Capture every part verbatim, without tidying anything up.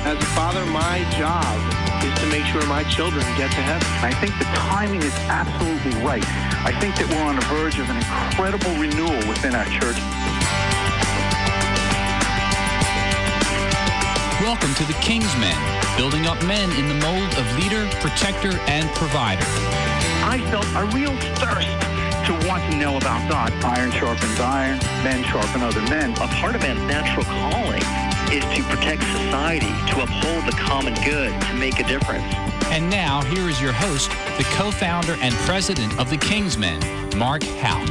As a father, my job is to make sure my children get to heaven. I think the timing is absolutely right. I think that we're on the verge of an incredible renewal within our church. Welcome to the Kingsmen, building up men in the mold of leader, protector, and provider. I felt a real thirst to want to know about God. Iron sharpens iron, men sharpen other men. A part of man's natural calling is to protect society, to uphold the common good, to make a difference. And now, here is your host, the co-founder and president of the Kingsmen, Mark Houck.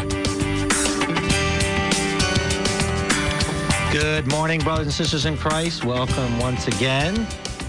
Good morning, brothers and sisters in Christ. Welcome once again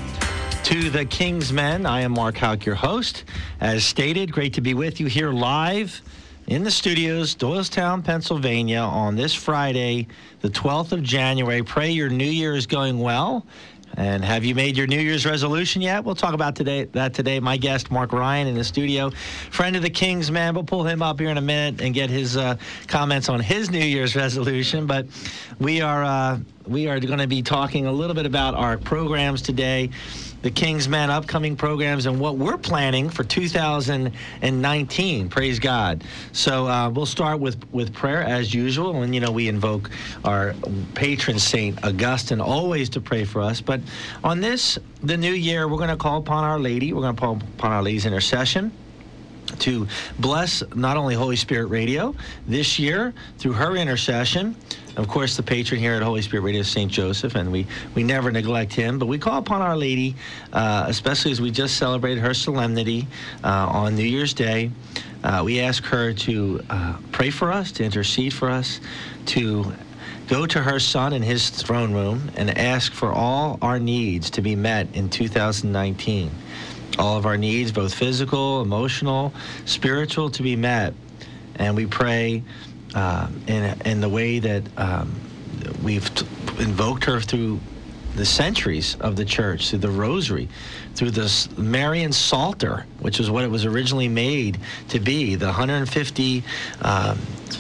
to the Kingsmen. I am Mark Houck, your host. As stated, great to be with you here live in the studios, Doylestown, Pennsylvania, on this Friday, the twelfth of January. Pray your New Year is going well. And have you made your New Year's resolution yet? We'll talk about today that today. My guest, Mark Ryan, in the studio, friend of the Kingsmen. We'll pull him up here in a minute and get his uh, comments on his New Year's resolution. But we are uh, we are going to be talking a little bit about our programs today, the Kingsmen upcoming programs, and what we're planning for two thousand nineteen. Praise God. So uh, we'll start with, with prayer as usual. And, you know, we invoke our patron saint, Augustine, always to pray for us. But on this, the new year, we're going to call upon Our Lady. We're going to call upon Our Lady's intercession to bless not only Holy Spirit Radio this year through her intercession. Of course, the patron here at Holy Spirit Radio is Saint Joseph, and we, we never neglect him. But we call upon Our Lady, uh, especially as we just celebrated her solemnity uh, on New Year's Day. Uh, we ask her to uh, pray for us, to intercede for us, to go to her Son in his throne room and ask for all our needs to be met in two thousand nineteen. All of our needs, both physical, emotional, spiritual, to be met. And we pray uh, in, in the way that um, we've t- invoked her through the centuries of the church, through the rosary, through the Marian Psalter, which is what it was originally made to be. The one hundred fifty um,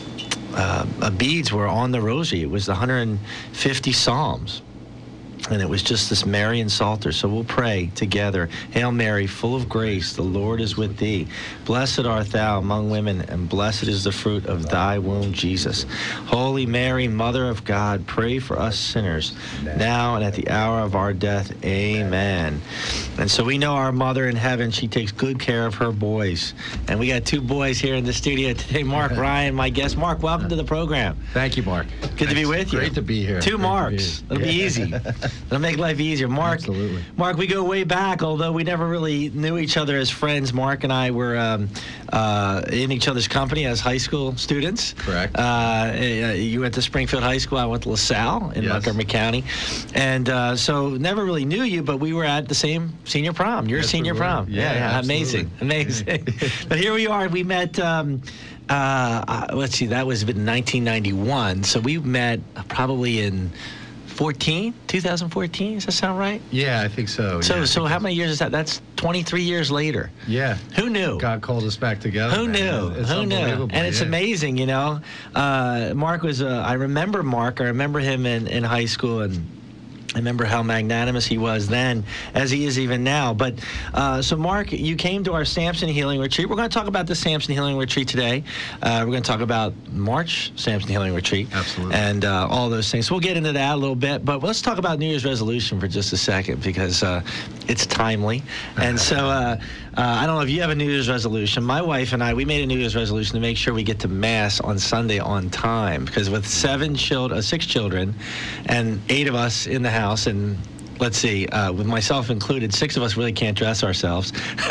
uh, beads were on the rosary. It was the one hundred fifty Psalms. And it was just this Marian Psalter. So we'll pray together. Hail Mary, full of grace, the Lord is with thee. Blessed art thou among women, and blessed is the fruit of thy womb, Jesus. Holy Mary, Mother of God, pray for us sinners, now and at the hour of our death. Amen. And so we know our Mother in heaven, she takes good care of her boys. And we got two boys here in the studio today. Mark Ryan, my guest. Mark, welcome to the program. Thank you, Mark. Good Thanks. to be with you. Great to be here. Two Great Marks. Be It'll be easy. It'll make life easier. Mark, Absolutely. Mark, we go way back, although we never really knew each other as friends. Mark and I were um, uh, in each other's company as high school students. Correct. Uh, you went to Springfield High School. I went to LaSalle in Yes. Montgomery County. And uh, so never really knew you, but we were at the same senior prom. Your Yes, senior we were. prom. Yeah, yeah amazing. Amazing. But here we are. We met... Um, uh, uh, let's see, that was in nineteen ninety-one. So we met probably in fourteen, two thousand fourteen. Does that sound right? Yeah, I think so. So, yeah, so how many years is that? That's twenty-three years later. Yeah. Who knew? God called us back together. Who man. knew? It's Who knew? unbelievable, And it's yeah. amazing, you know. Uh, Mark was. Uh, I remember Mark. I remember him in, in high school, and I remember how magnanimous he was then, as he is even now. But uh, so, Mark, you came to our Samson Healing Retreat. We're going to talk about the Samson Healing Retreat today. Uh, we're going to talk about March Samson Healing Retreat. Absolutely. And uh, all those things. So we'll get into that a little bit. But let's talk about New Year's resolution for just a second, because uh, it's timely. And so uh, uh, I don't know if you have a New Year's resolution. My wife and I, we made a New Year's resolution to make sure we get to Mass on Sunday on time, because with seven children, uh, six children, and eight of us in the house, and let's see, uh, with myself included, six of us really can't dress ourselves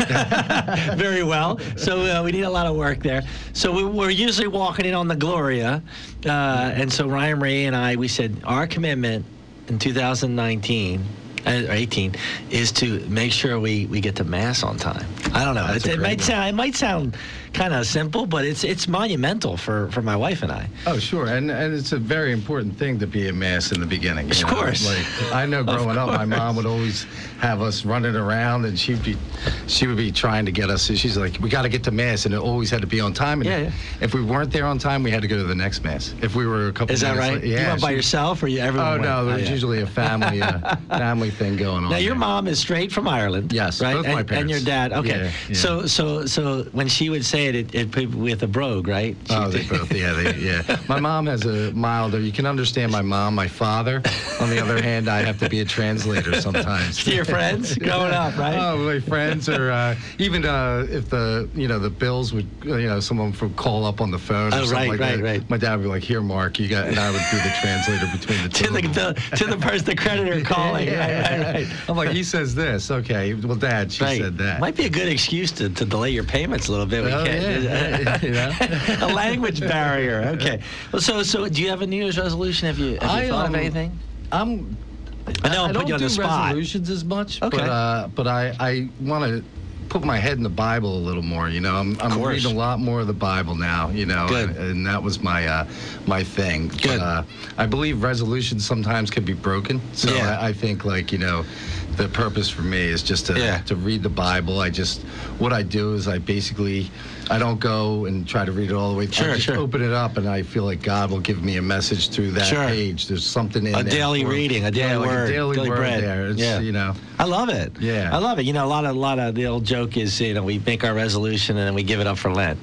very well. So uh, we need a lot of work there. So we, we're usually walking in on the Gloria. Uh, and so Ryan Ray and I, we said our commitment in two thousand nineteen, or eighteen, is to make sure we, we get to Mass on time. I don't know. It, it might sound, it might sound kind of simple, but it's it's monumental for, for my wife and I. Oh, sure, and and it's a very important thing to be at Mass in the beginning. Of know? course. Like, I know growing up, my mom would always have us running around, and she'd be she would be trying to get us. She's like, we got to get to Mass, and it always had to be on time. And Yeah, yeah. if we weren't there on time, we had to go to the next Mass. If we were a couple Is that minutes right? late, yeah. You went by she- yourself, or you everyone Oh went? no, there was yeah. usually a family uh, family thing going on. Now, your there. mom is straight from Ireland. Yes, right? both and, my parents. And your dad, okay. Yeah, yeah. So, so, so when she would say it, it, it put with a brogue, right? She Oh, they did- both, yeah, they, yeah. My mom has a milder. You can understand my mom. My father, on the other hand, I have to be a translator sometimes. To your friends growing up, right? Oh, my friends, or uh, even uh, if the you know the bills would uh, you know someone would call up on the phone or Oh, something right, like right, that. right. My dad would be like, "Here, Mark, you got," and I would be the translator between the two. To the, of them. the to the person, the creditor calling. Yeah. Right, right, right. I'm like, he says this. Okay, well, Dad, she Right. said that. Might be a good excuse to, to delay your payments a little bit. We Oh, can't- yeah, yeah, a language barrier. Okay. Well, so so do you have a New Year's resolution? Have you have you I, thought of um, anything? I'm. I know I'm I putting don't you on do the spot. resolutions as much, Okay. but uh, but I I want to put my head in the Bible a little more. You know, I'm I'm course. reading a lot more of the Bible now. You know, Good. And, and that was my uh, my thing. Good. But, uh, I believe resolutions sometimes can be broken. So Yeah. I, I think like you know. The purpose for me is just to Yeah. to read the Bible. I just what I do is I basically I don't go and try to read it all the way. Sure, I just sure. open it up and I feel like God will give me a message through that Sure. page. There's something in A there daily for- reading, a daily yeah, like word, a daily, daily word bread. there. It's, Yeah. you know. I love it. Yeah. I love it. You know, a lot of, lot of the old joke is, you know, we make our resolution and then we give it up for Lent.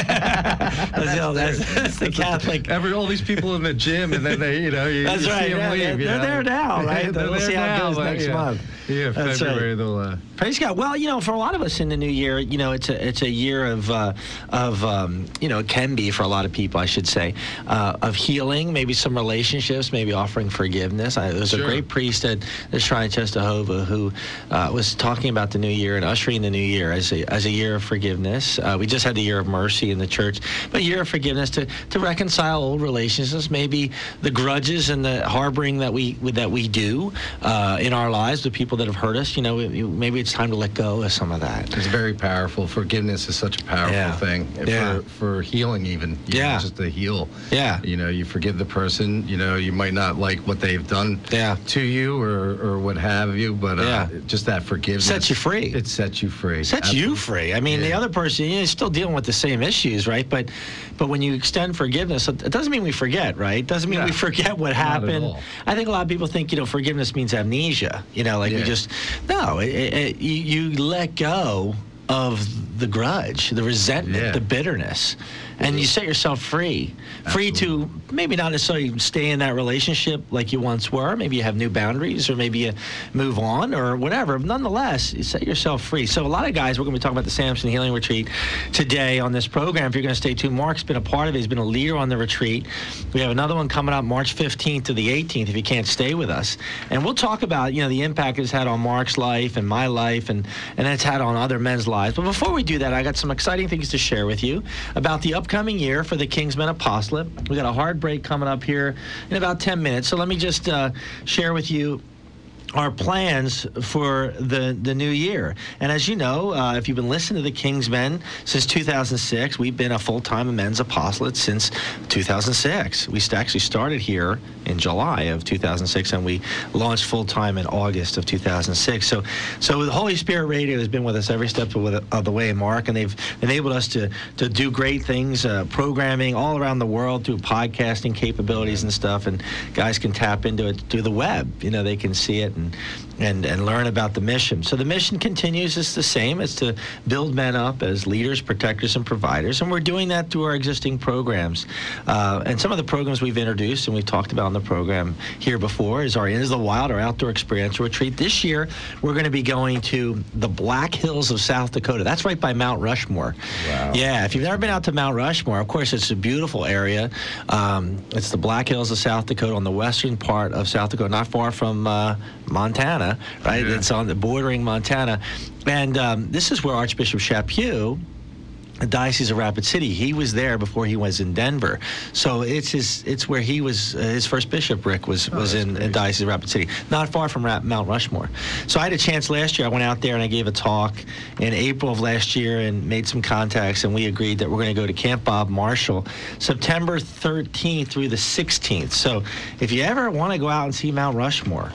that's, the old- that's, that's the Catholic. Every all these people in the gym, and then they, you know, you, That's you right. see them Yeah, leave. they're you they're know? there now, right? They're We'll there see how it now, goes but, next yeah. month. Yeah, That's February right. they'll. Uh, Praise God. Well, you know, for a lot of us in the new year, you know, it's a it's a year of uh, of um, you know, it can be for a lot of people, I should say, uh, of healing, maybe some relationships, maybe offering forgiveness. I, there's Sure. a great priest at the Shrine of Czestochowa who uh, was talking about the new year and ushering the new year as a as a year of forgiveness. Uh, we just had the year of mercy in the church, but a year of forgiveness to to reconcile old relationships, maybe the grudges and the harboring that we that we do uh, in our lives with people that have hurt us. You know, maybe it's time to let go of some of that. It's very powerful. Forgiveness is such a powerful Yeah. thing Yeah. for, for healing, even. You Yeah. know, just to heal. Yeah. You know, you forgive the person. You know, you might not like what they've done Yeah. to you or, or what have you, but uh, Yeah. just that forgiveness Sets you free. It sets you free. Sets you free. I mean, the Yeah. other person, you know, is still dealing with the same issues, right? But but when you extend forgiveness, it doesn't mean we forget, right? It doesn't mean No. we forget what Not at happened. all. I think a lot of people think, you know, forgiveness means amnesia. You know, like we Yeah. just, no, it, it, it, you, you let go of the grudge, the resentment, Yeah. the bitterness, and you set yourself free. Free to maybe not necessarily stay in that relationship like you once were. Maybe you have new boundaries, or maybe you move on, or whatever. Nonetheless, you set yourself free. So a lot of guys, we're going to be talking about the Samson Healing Retreat today on this program. If you're going to stay tuned, Mark's been a part of it. He's been a leader on the retreat. We have another one coming up March fifteenth to the eighteenth if you can't stay with us. And we'll talk about, you know, the impact it's had on Mark's life and my life, and, and it's had on other men's lives. But before we do that, I got some exciting things to share with you about the upcoming year for the Kingsmen Apostolate. We got a hard break coming up here in about ten minutes. So let me just uh, share with you our plans for the, the new year. And as you know, uh, if you've been listening to the Kingsmen since two thousand six, we've been a full-time men's apostolate since two thousand six. We st- actually started here in July of two thousand six, and we launched full-time in August of two thousand six. So so the Holy Spirit Radio has been with us every step of the, of the way, Mark, and they've enabled us to, to do great things, uh, programming all around the world through podcasting capabilities and stuff, and guys can tap into it through the web. You know, they can see it and and and learn about the mission. So the mission continues. It's the same. It's to build men up as leaders, protectors, and providers. And we're doing that through our existing programs. Uh, and some of the programs we've introduced and we've talked about on the program here before is our Into the Wild, our outdoor experiential retreat. This year, we're going to be going to the Black Hills of South Dakota. That's right by Mount Rushmore. Wow. Yeah, if you've never been out to Mount Rushmore, of course, it's a beautiful area. Um, it's the Black Hills of South Dakota on the western part of South Dakota, not far from uh, Montana, right? Yeah. It's on the bordering Montana. And um, this is where Archbishop Chaput, the Diocese of Rapid City, he was there before he was in Denver. So it's his, it's where he was, uh, his first bishopric was, Oh, was that's in, in great. Diocese of Rapid City, not far from Rap, Mount Rushmore. So I had a chance last year. I went out there and I gave a talk in April of last year and made some contacts, and we agreed that we're going to go to Camp Bob Marshall September thirteenth through the sixteenth. So if you ever want to go out and see Mount Rushmore,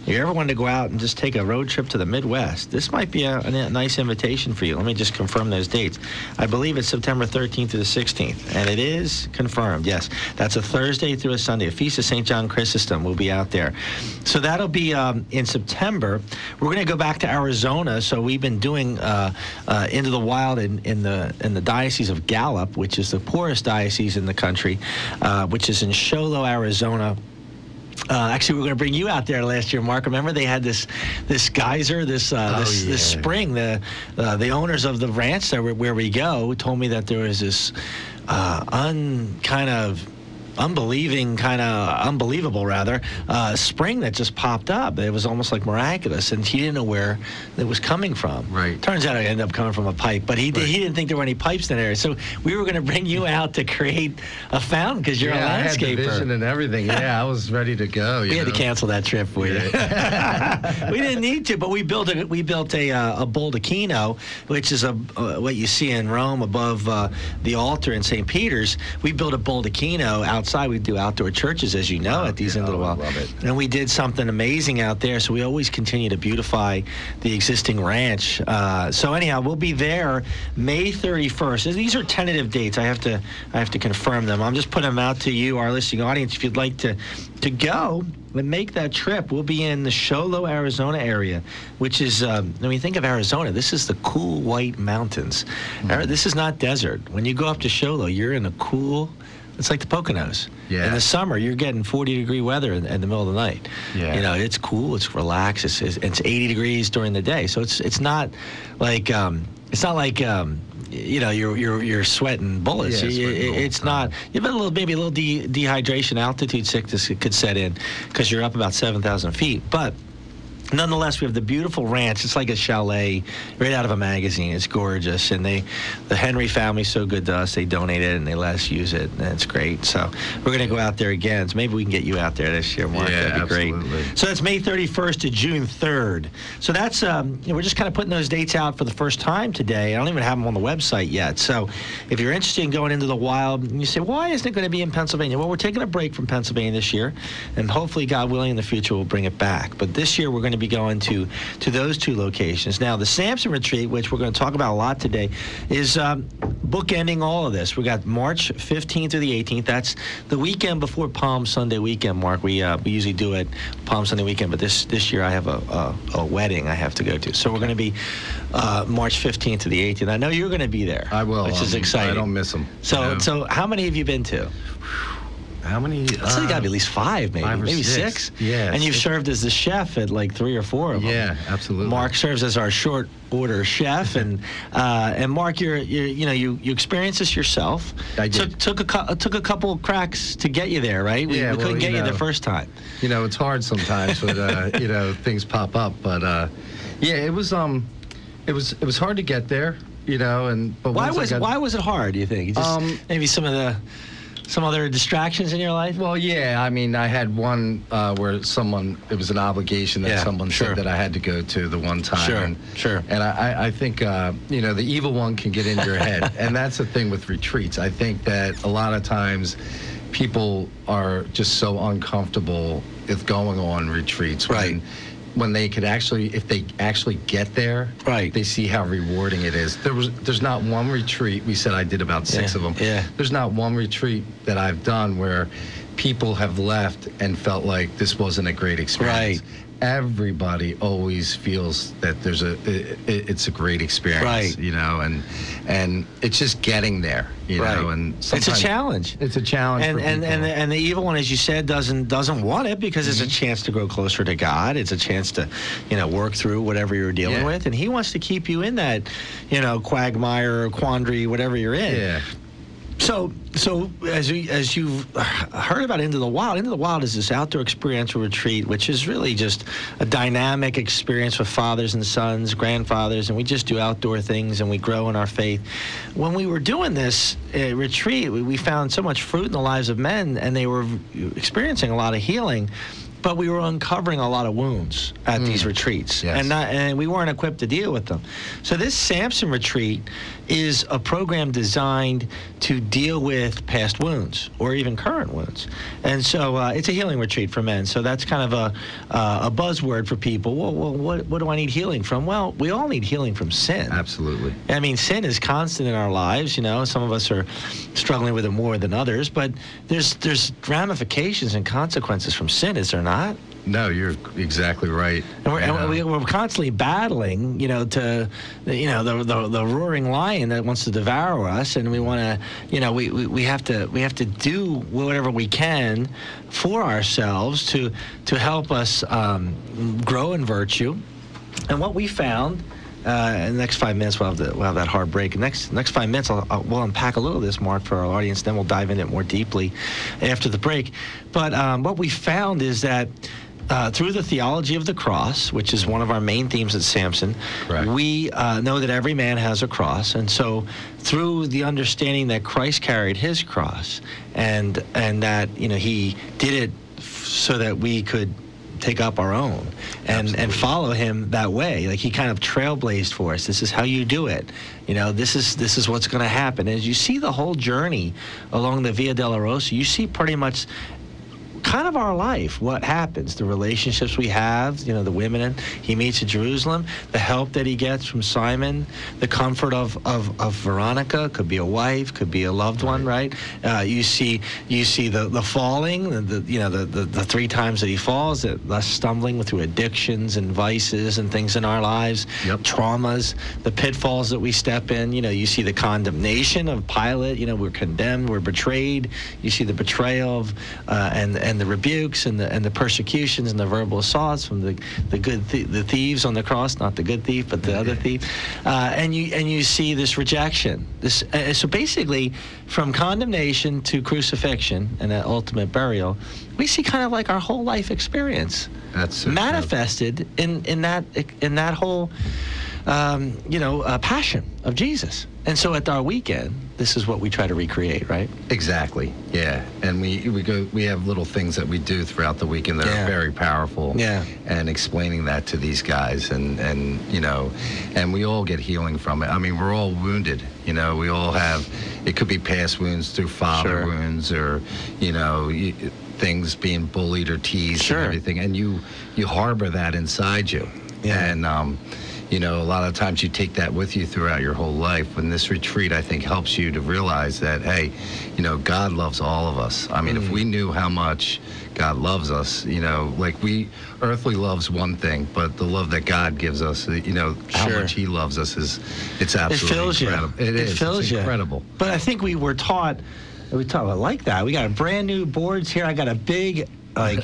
if you ever wanted to go out and just take a road trip to the Midwest, this might be a, a nice invitation for you. Let me just confirm those dates. I believe it's September thirteenth through the sixteenth, and it is confirmed. Yes, that's a Thursday through a Sunday. A Feast of Saint John Chrysostom will be out there. So that'll be um, in September. We're going to go back to Arizona. So we've been doing uh, uh, Into the Wild in, in the in the Diocese of Gallup, which is the poorest diocese in the country, uh, which is in Show Low, Arizona. Uh, actually, we were going to bring you out there last year, Mark. Remember, they had this this geyser, this uh, oh, this, yeah. this spring. The uh, the owners of the ranch there where we go told me that there was this uh, un kind of unbelieving, kind of unbelievable rather, uh, spring that just popped up. It was almost like miraculous, and he didn't know where it was coming from. Right. Turns out it ended up coming from a pipe, but he, right. he didn't think there were any pipes in that area. So we were going to bring you out to create a fountain because you're yeah, a landscaper. I had the vision and everything. Yeah, I was ready to go. You we know? had to cancel that trip for you. Yeah. We didn't need to, but we built a we built a uh, a baldacchino, which is a uh, what you see in Rome above uh, the altar in Saint Peter's. We built a baldacchino outside. We do outdoor churches, as you know, oh, at these yeah, Into the Wild. I love it. And we did something amazing out there, so we always continue to beautify the existing ranch. Uh, so anyhow, we'll be there May thirty-first. These are tentative dates. I have to I have to confirm them. I'm just putting them out to you, our listening audience. If you'd like to to go and make that trip, we'll be in the Show Low, Arizona area, which is, um, when you think of Arizona, this is the cool white mountains. Mm. This is not desert. When you go up to Show Low, you're in a cool, it's like the Poconos. Yeah. In the summer, you're getting forty degree weather in, in the middle of the night. Yeah. You know, it's cool, it's relaxed, it's, it's, it's eighty degrees during the day. So it's it's not like, um, it's not like, um, you know, you're you're you're sweating bullets. Yeah, You- sweating it- it's bullets. not. You've got a little, maybe a little de- dehydration, altitude sickness could set in because you're up about seven thousand feet. But nonetheless, we have the beautiful ranch. It's like a chalet right out of a magazine. It's gorgeous, and they, the Henry family's so good to us. They donate it and they let us use it, and it's great. So we're going to go out there again. So maybe we can get you out there this year, Mark. Yeah, That'd be absolutely. great. So that's May thirty-first to June third. So that's um, you know, we're just kind of putting those dates out for the first time today. I don't even have them on the website yet. So if you're interested in going into the wild, and you say, why isn't it going to be in Pennsylvania? Well, we're taking a break from Pennsylvania this year, and hopefully, God willing, in the future we'll bring it back. But this year we're going to be going to to those two locations. Now, the Samson Retreat, which we're going to talk about a lot today, is um, bookending all of this. We got March fifteenth through the eighteenth. That's the weekend before Palm Sunday weekend, Mark. We uh, we usually do it Palm Sunday weekend, but this this year I have a, a, a wedding I have to go to. So we're going to be uh, March fifteenth to the eighteenth. I know you're going to be there. I will. Which is um, exciting. I don't miss them. So, you know? so how many have you been to? How many? I'd say you got to be at least five, maybe. five or maybe six. six. Yeah, And you've six. served as the chef at like three or four of them. Yeah, absolutely. Mark serves as our short order chef, and uh, and Mark, you're, you're you know you you experienced this yourself. I Took did. took a cou- took a couple cracks to get you there, right? We, Yeah, we well, couldn't get you you know. the first time. You know, it's hard sometimes when uh, you know things pop up, but uh, yeah, it was um, it was it was hard to get there, you know, and but Why once I was got- why was it hard? Do you think? Just Um, maybe some of the some other distractions in your life. Well, yeah, I mean, I had one uh, where someone, it was an obligation that Yeah, someone sure. said that I had to go to the one time. Sure, and, sure. And I, I- I think, uh, you know, the evil one can get into your head. And that's the thing with retreats. I think that a lot of times people are just so uncomfortable with going on retreats. Right. When, when they could actually, if they actually get there, Right. they see how rewarding it is. There was, there's not one retreat, we said I did about six Yeah, of them. yeah. There's not one retreat that I've done where people have left and felt like this wasn't a great experience. Right. Everybody always feels that there's a it, it- it's a great experience, Right. you know, and and it's just getting there, you Right. know, and It's a sometimes challenge. It's a challenge and for and people. and the, and the evil one, as you said, doesn't doesn't want it because it's a chance to grow closer to God. It's a chance to, you know, work through whatever you're dealing Yeah. with, and he wants to keep you in that, you know, quagmire or quandary, whatever you're in. yeah. So, so as you as you've heard about Into the Wild, Into the Wild is this outdoor experiential retreat, which is really just a dynamic experience with fathers and sons, grandfathers, and we just do outdoor things and we grow in our faith. When we were doing this uh, retreat, we, we found so much fruit in the lives of men, and they were experiencing a lot of healing. but we were uncovering a lot of wounds at mm. these retreats, yes. and not, and we weren't equipped to deal with them. So this Samson retreat is a program designed to deal with past wounds or even current wounds, and so uh, it's a healing retreat for men. So that's kind of a uh, a buzzword for people. Well, well, what what do I need healing from? Well, we all need healing from sin. Absolutely. I mean, sin is constant in our lives. You know, some of us are struggling with it more than others, but there's there's ramifications and consequences from sin, is there not? No, you're exactly right. And we're, you know. and we- we're constantly battling, you know, to, you know, the, the the roaring lion that wants to devour us, and we want to, you know, we, we, we have to we have to do whatever we can for ourselves to to help us um, grow in virtue. And what we found. Uh, in the next five minutes, we'll have, the, we'll have that hard break. In the next, next five minutes, I'll, I'll, we'll unpack a little of this, Mark, for our audience. Then we'll dive into it more deeply after the break. But um, what we found is that uh, through the theology of the cross, which is one of our main themes at Samson, Correct. we uh, know that every man has a cross. And so through the understanding that Christ carried his cross and, and that, you know, he did it f- so that we could take up our own and, and follow him that way. Like he kind of trailblazed for us. This is how you do it. You know, this is this is what's going to happen. As you see the whole journey along the Via Dolorosa, you see pretty much kind of our life, what happens, the relationships we have, you know, the women he meets in Jerusalem, the help that he gets from Simon, the comfort of, of, of Veronica, could be a wife, could be a loved one, right? Uh, you see you see the, the falling, the, the you know, the, the, the three times that he falls, that less stumbling through addictions and vices and things in our lives, yep. traumas, the pitfalls that we step in. You know, you see the condemnation of Pilate, you know, we're condemned, we're betrayed. You see the betrayal of, uh, and, and the rebukes and the and the persecutions and the verbal assaults from the the good th- the thieves on the cross, not the good thief, but the other thief, uh, and you and you see this rejection. This uh, so basically, from condemnation to crucifixion and that ultimate burial, we see kind of like our whole life experience That's so manifested in in that in that whole um, you know uh, passion of Jesus. And so at our weekend, this is what we try to recreate, right? Exactly. Yeah, and we we go we have little things that we do throughout the weekend that Yeah. are very powerful. Yeah. And explaining that to these guys, and and you know, and we all get healing from it. I mean, we're all wounded. You know, we all have. It could be past wounds through father Sure. wounds, or you know. You, things being bullied or teased Sure. and everything, and you you harbor that inside you. Yeah. And um you know, a lot of times you take that with you throughout your whole life. When this retreat, I think, helps you to realize that, hey, you know, God loves all of us. I mean, Mm. if we knew how much God loves us, you know, like we, earthly love's one thing, but the love that God gives us, you know, how Sure. much he loves us is, it's It absolutely fills you. incredible. It is. fills It's you. incredible. But I think we were taught, we taught I like that. We got a brand new boards here. I got a big like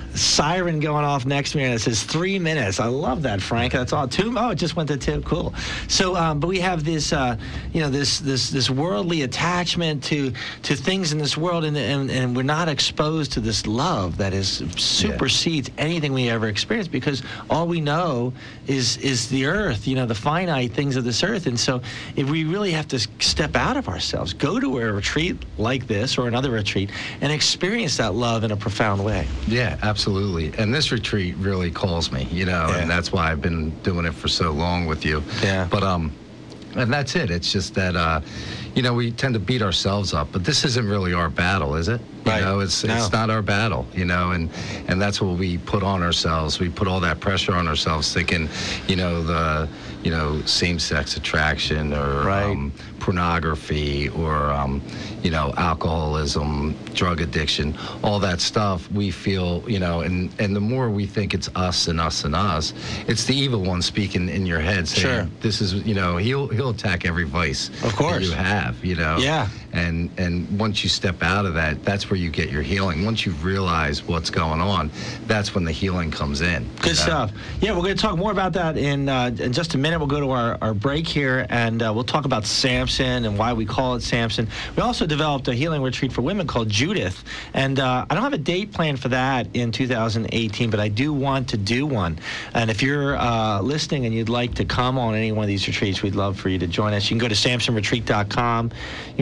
siren going off next to me, and it says three minutes. I love that, Frank. That's all. Two. Oh, it just went to two. Cool. So, um, but we have this, uh, you know, this this this worldly attachment to to things in this world, and and, and we're not exposed to this love that is supersedes anything we ever experienced, because all we know is is the earth. You know, the finite things of this earth, and so if we really have to step out of ourselves, go to a retreat like this or another retreat, and experience that love in a profound way. Yeah, absolutely. And this retreat really calls me, you know, Yeah. and that's why I've been doing it for so long with you. Yeah. But, um, and that's it. It's just that, uh, you know, we tend to beat ourselves up, but this isn't really our battle, is it? You Right. know, it's No. it's not our battle, you know, and, and that's what we put on ourselves. We put all that pressure on ourselves thinking, you know, the, you know, same-sex attraction or Right. um, pornography or, um, you know, alcoholism, drug addiction, all that stuff, we feel, you know, and, and the more we think it's us and us and us, it's the evil one speaking in your head saying, Sure. this is, you know, he'll he'll attack every vice Of course. that you have, you know. Yeah. And and once you step out of that, that's where you get your healing. Once you realize what's going on, that's when the healing comes in. you Good know? stuff. Yeah, we're going to talk more about that in uh, in just a minute. We'll go to our, our break here, and uh, we'll talk about Samson and why we call it Samson. We also developed a healing retreat for women called Judith, and uh, I don't have a date planned for that in two thousand eighteen, but I do want to do one. And if you're uh, listening and you'd like to come on any one of these retreats, we'd love for you to join us. You can go to samson retreat dot com. You can go to the King's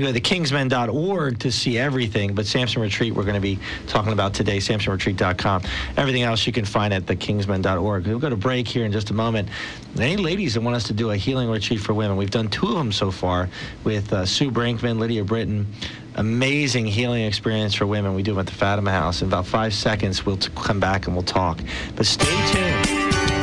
kingsmen dot org to see everything. But Samson Retreat, we're going to be talking about today, samson retreat dot com. Everything else you can find at the kingsmen dot org. We'll go to break here in just a moment. Any ladies that want us to do a healing retreat for women, we've done two of them so far with uh, Sue Brinkman, Lydia Britton. Amazing healing experience for women. We do them at the Fatima House. In about five seconds, we'll t- come back and we'll talk. But stay tuned.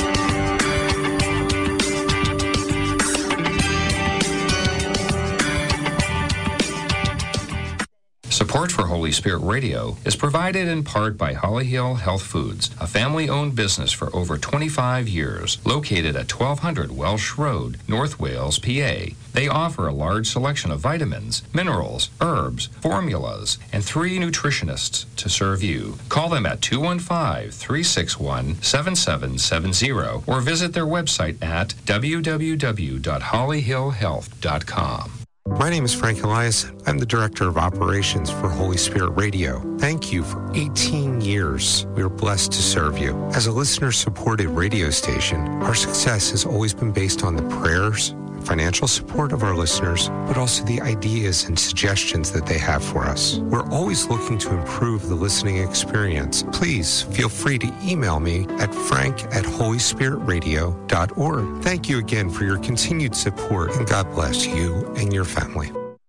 Support for Holy Spirit Radio is provided in part by Holly Hill Health Foods, a family-owned business for over twenty-five years, located at twelve hundred Welsh Road, North Wales, P A. They offer a large selection of vitamins, minerals, herbs, formulas, and three nutritionists to serve you. Call them at two one five, three six one, seven seven seven zero or visit their website at w w w dot holly hill health dot com. My name is Frank Elias. I'm the Director of Operations for Holy Spirit Radio. Thank you for eighteen years. We are blessed to serve you. As a listener-supported radio station, our success has always been based on the prayers, financial support of our listeners, but also the ideas and suggestions that they have for us. We're always looking to improve the listening experience. Please feel free to email me at frank at holy spirit radio dot org. Thank you again for your continued support, and God bless you and your family.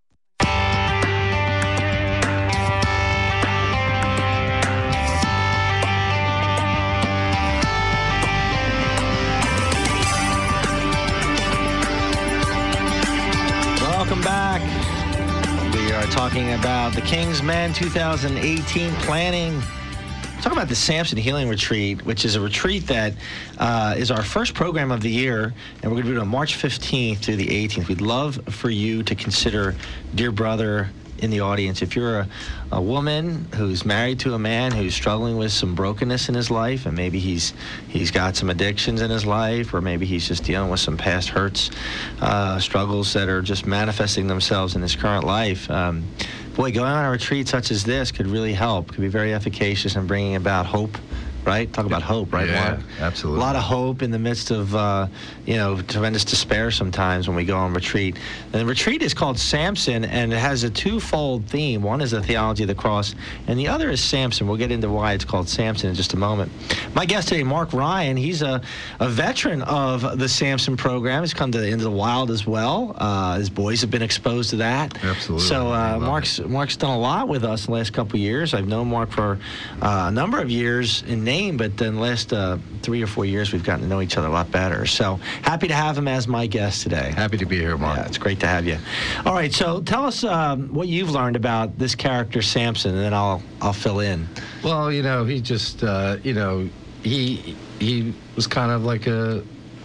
Welcome back. We are talking about the Kingsmen two thousand eighteen planning. Talk about the Samson Healing Retreat, which is a retreat that uh, is our first program of the year, and we're going to do it on March fifteenth through the eighteenth. We'd love for you to consider, dear brother in the audience, if you're a, a woman who's married to a man who's struggling with some brokenness in his life, and maybe he's he's got some addictions in his life, or maybe he's just dealing with some past hurts, uh, struggles that are just manifesting themselves in his current life. Um, boy, going on a retreat such as this could really help, could be very efficacious in bringing about hope. Right? Talk about hope, right, yeah, Mark? Absolutely. A lot of hope in the midst of, uh, you know, tremendous despair sometimes when we go on retreat. And the retreat is called Samson, and it has a twofold theme. One is the theology of the cross, and the other is Samson. We'll get into why it's called Samson in just a moment. My guest today, Mark Ryan, he's a, a veteran of the Samson program. He's come to the Into the Wild as well. Uh, his boys have been exposed to that. Absolutely. So uh, Mark's, Mark's done a lot with us in the last couple of years. I've known Mark for uh, a number of years in name, but in the last uh, three or four years, we've gotten to know each other a lot better. So happy to have him as my guest today. Happy to be here, Mark. Yeah, it's great to have you. All right, so tell us um, what you've learned about this character, Samson, and then I'll I'll fill in. Well, you know, he just, uh, you know, he he was kind of like a,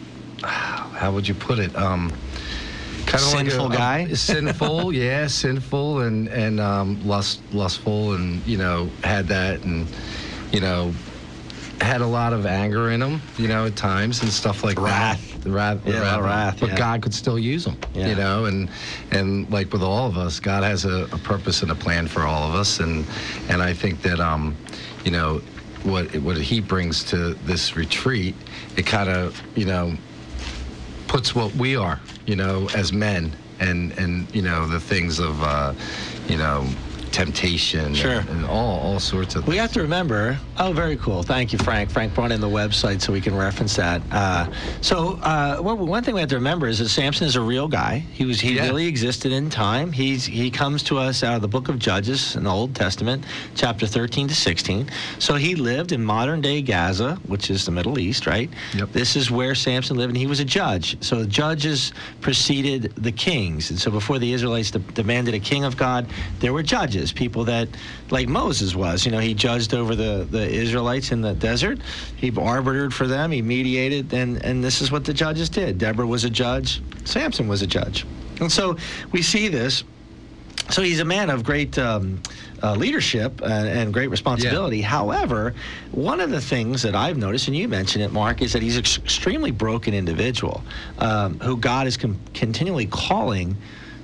how would you put it? Um, kind of sinful like a, guy. A, sinful, yeah, sinful and and um, lust lustful, and you know, had that, and you know, had a lot of anger in him, you know, at times and stuff like wrath. that. The wrath, the yeah, wrath, wrath. but yeah. God could still use him, yeah. you know, and and like with all of us, God has a, a purpose and a plan for all of us, and and I think that um, you know, what what he brings to this retreat, it kind of, you know, puts what we are, you know, as men, and and you know, the things of uh, you know, temptation sure. and, and all all sorts of we things. have to remember, oh, very cool. Thank you, Frank. Frank brought in the website so we can reference that. Uh, so uh, well, one thing we have to remember is that Samson is a real guy. He was he yeah. really existed in time. He's He comes to us out of the book of Judges in the Old Testament, chapter thirteen to sixteen. So he lived in modern-day Gaza, which is the Middle East, right? Yep. This is where Samson lived, and he was a judge. So the judges preceded the kings. And so before the Israelites de- demanded a king of God, there were judges. People that, like Moses was, you know, he judged over the, the Israelites in the desert. He arbitered for them. He mediated, and, and this is what the judges did. Deborah was a judge. Samson was a judge. And so we see this. So he's a man of great um, uh, leadership and, and great responsibility. Yeah. However, one of the things that I've noticed, and you mentioned it, Mark, is that he's an ex- extremely broken individual um, who God is com- continually calling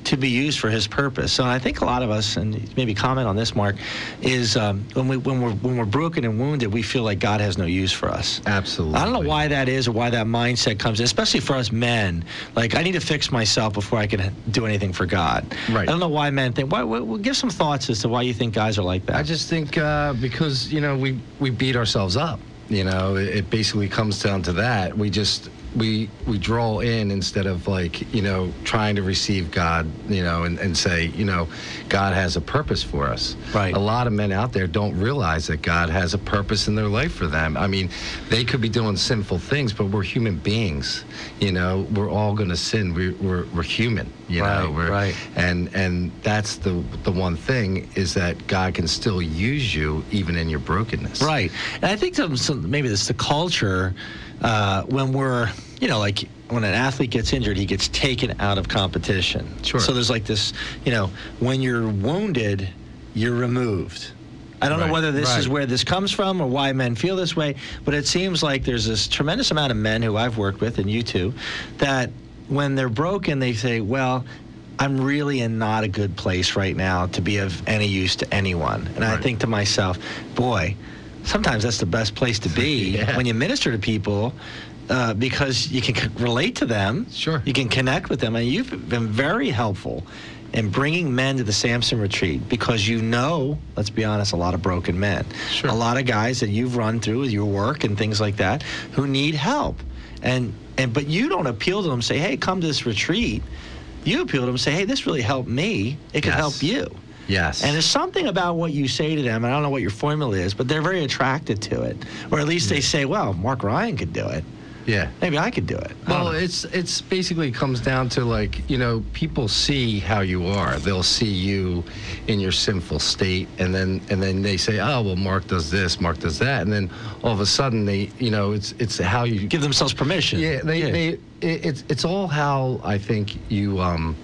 to be used for His purpose. So I think a lot of us, and maybe comment on this, Mark, is um, when we when we're when we're broken and wounded, we feel like God has no use for us. Absolutely. I don't know why that is, or why that mindset comes in, especially for us men. Like, I need to fix myself before I can do anything for God. Right. I don't know why men think. Why? Well, give some thoughts as to why you think guys are like that. I just think uh, because, you know, we, we beat ourselves up. You know, it, it basically comes down to that. We just, we we draw in instead of, like, you know, trying to receive God, you know, and, and say, you know, God has a purpose for us. Right. A lot of men out there don't realize that God has a purpose in their life for them. I mean, they could be doing sinful things, but we're human beings. You know, we're all going to sin. We, we're we're human. You Right, know, we're, right. And and that's the the one thing, is that God can still use you even in your brokenness. Right. And I think some, some, maybe this the culture, uh, when we're, you know, like when an athlete gets injured, he gets taken out of competition. Sure. So there's like this, you know, when you're wounded, you're removed. I don't Right, know whether this right. is where this comes from or why men feel this way, but it seems like there's this tremendous amount of men who I've worked with, and you too, that when they're broken, they say, well, I'm really in not a good place right now to be of any use to anyone. And I Right. think to myself, boy, sometimes that's the best place to be Yeah. when you minister to people, uh, because you can c- relate to them. Sure. You can connect with them. And you've been very helpful in bringing men to the Samson retreat, because you know, let's be honest, a lot of broken men. Sure. A lot of guys that you've run through with your work and things like that who need help. And and but you don't appeal to them, say, hey, come to this retreat. You appeal to them, say, hey, this really helped me. It can Yes. help you. Yes. And there's something about what you say to them, and I don't know what your formula is, but they're very attracted to it. Or at least they say, well, Mark Ryan could do it. yeah. Maybe I could do it. I don't Well, know. it's it's basically comes down to, like, you know, people see how you are. They'll see you in your sinful state, and then and then they say, oh, well, Mark does this, Mark does that, and then all of a sudden they, you know, it's it's how you Give themselves permission. Yeah, they they it, it's it's all how I think you um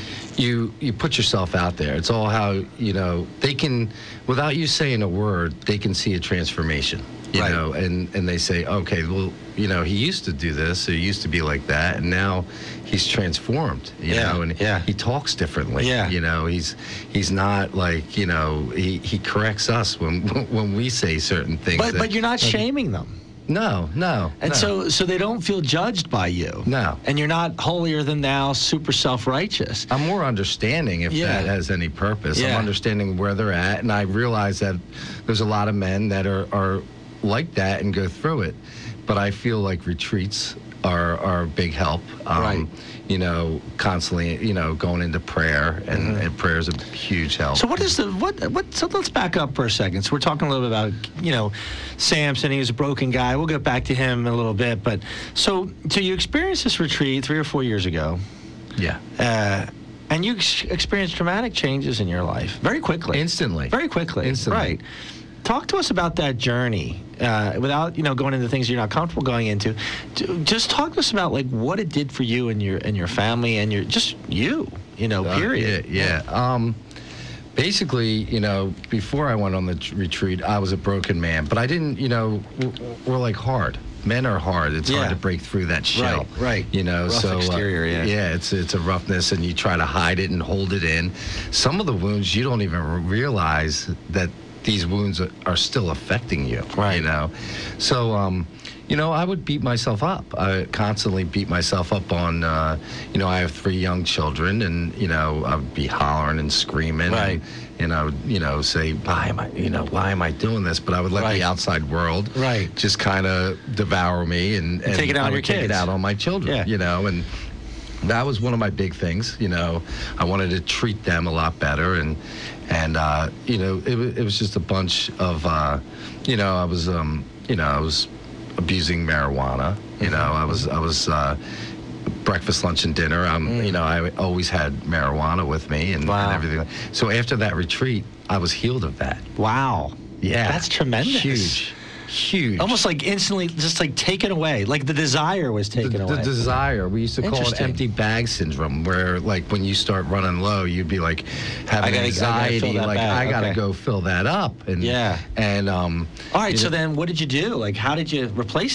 you you put yourself out there. It's all how, you know, they can, without you saying a word, they can see a transformation. You Right. know, and, and they say, okay, well, you know, he used to do this, or he used to be like that, and now he's transformed, you Yeah, know, and yeah. he talks differently. Yeah. You know, he's he's not like, you know, he, he corrects us when when we say certain things. But that- but you're not shaming them. No, no. And no. so so they don't feel judged by you. No. And you're not holier than thou, super self-righteous. I'm more understanding, if Yeah. that has any purpose. Yeah. I'm understanding where they're at, and I realize that there's a lot of men that are, are like that and go through it. But I feel like retreats are, are a big help. Um, Right. You know, constantly, you know, going into prayer, and, and prayer is a huge help. So what is the what what? So let's back up for a second. So we're talking a little bit about, you know, Samson. He was a broken guy. We'll get back to him in a little bit. But so so you experienced this retreat three or four years ago, Yeah. uh, and you ex- experienced dramatic changes in your life very quickly. Instantly. Very quickly. Instantly. Right. Talk to us about that journey, uh, without, you know, going into things you're not comfortable going into. J- Just talk to us about, like, what it did for you and your and your family and your just you, you know, Uh, period. Yeah, yeah. Um, basically, you know, before I went on the t- retreat, I was a broken man, but I didn't, you know, we're, we're like hard. Men are hard. It's Yeah. hard to break through that shell. Right, right. You know, Rough so exterior, yeah. uh, yeah, it's it's a roughness, and you try to hide it and hold it in. Some of the wounds you don't even realize that these wounds are, are still affecting you. Right. You know, so um, you know, I would beat myself up. I constantly beat myself up on, uh, you know, I have three young children, and, you know, I would be hollering and screaming. Right. And, and I would, you know, say, why am I, you know, why am I doing this? But I would let Right. the outside world Right. just kind of devour me, and, and Take it out I on would your take kids. it out on my children, Yeah. you know, and that was one of my big things. You know, I wanted to treat them a lot better, and and uh, you know, it, wa- it was just a bunch of, uh, you know, I was, um, you know, I was abusing marijuana. You know, I was, I was. Uh, breakfast, lunch, and dinner. Um, you know, I always had marijuana with me, and, Wow. and everything. So after that retreat, I was healed of that. Wow. Yeah, That's tremendous. Huge, huge. Almost like instantly, just like taken away. Like the desire was taken the, away. the desire. We used to call it Interesting. empty bag syndrome, where, like, when you start running low, you'd be like having I gotta- I gotta anxiety, fill that like bag. I gotta Okay. go fill that up. And Yeah. and um. All right. you So know, then, what did you do? Like, how did you replace that?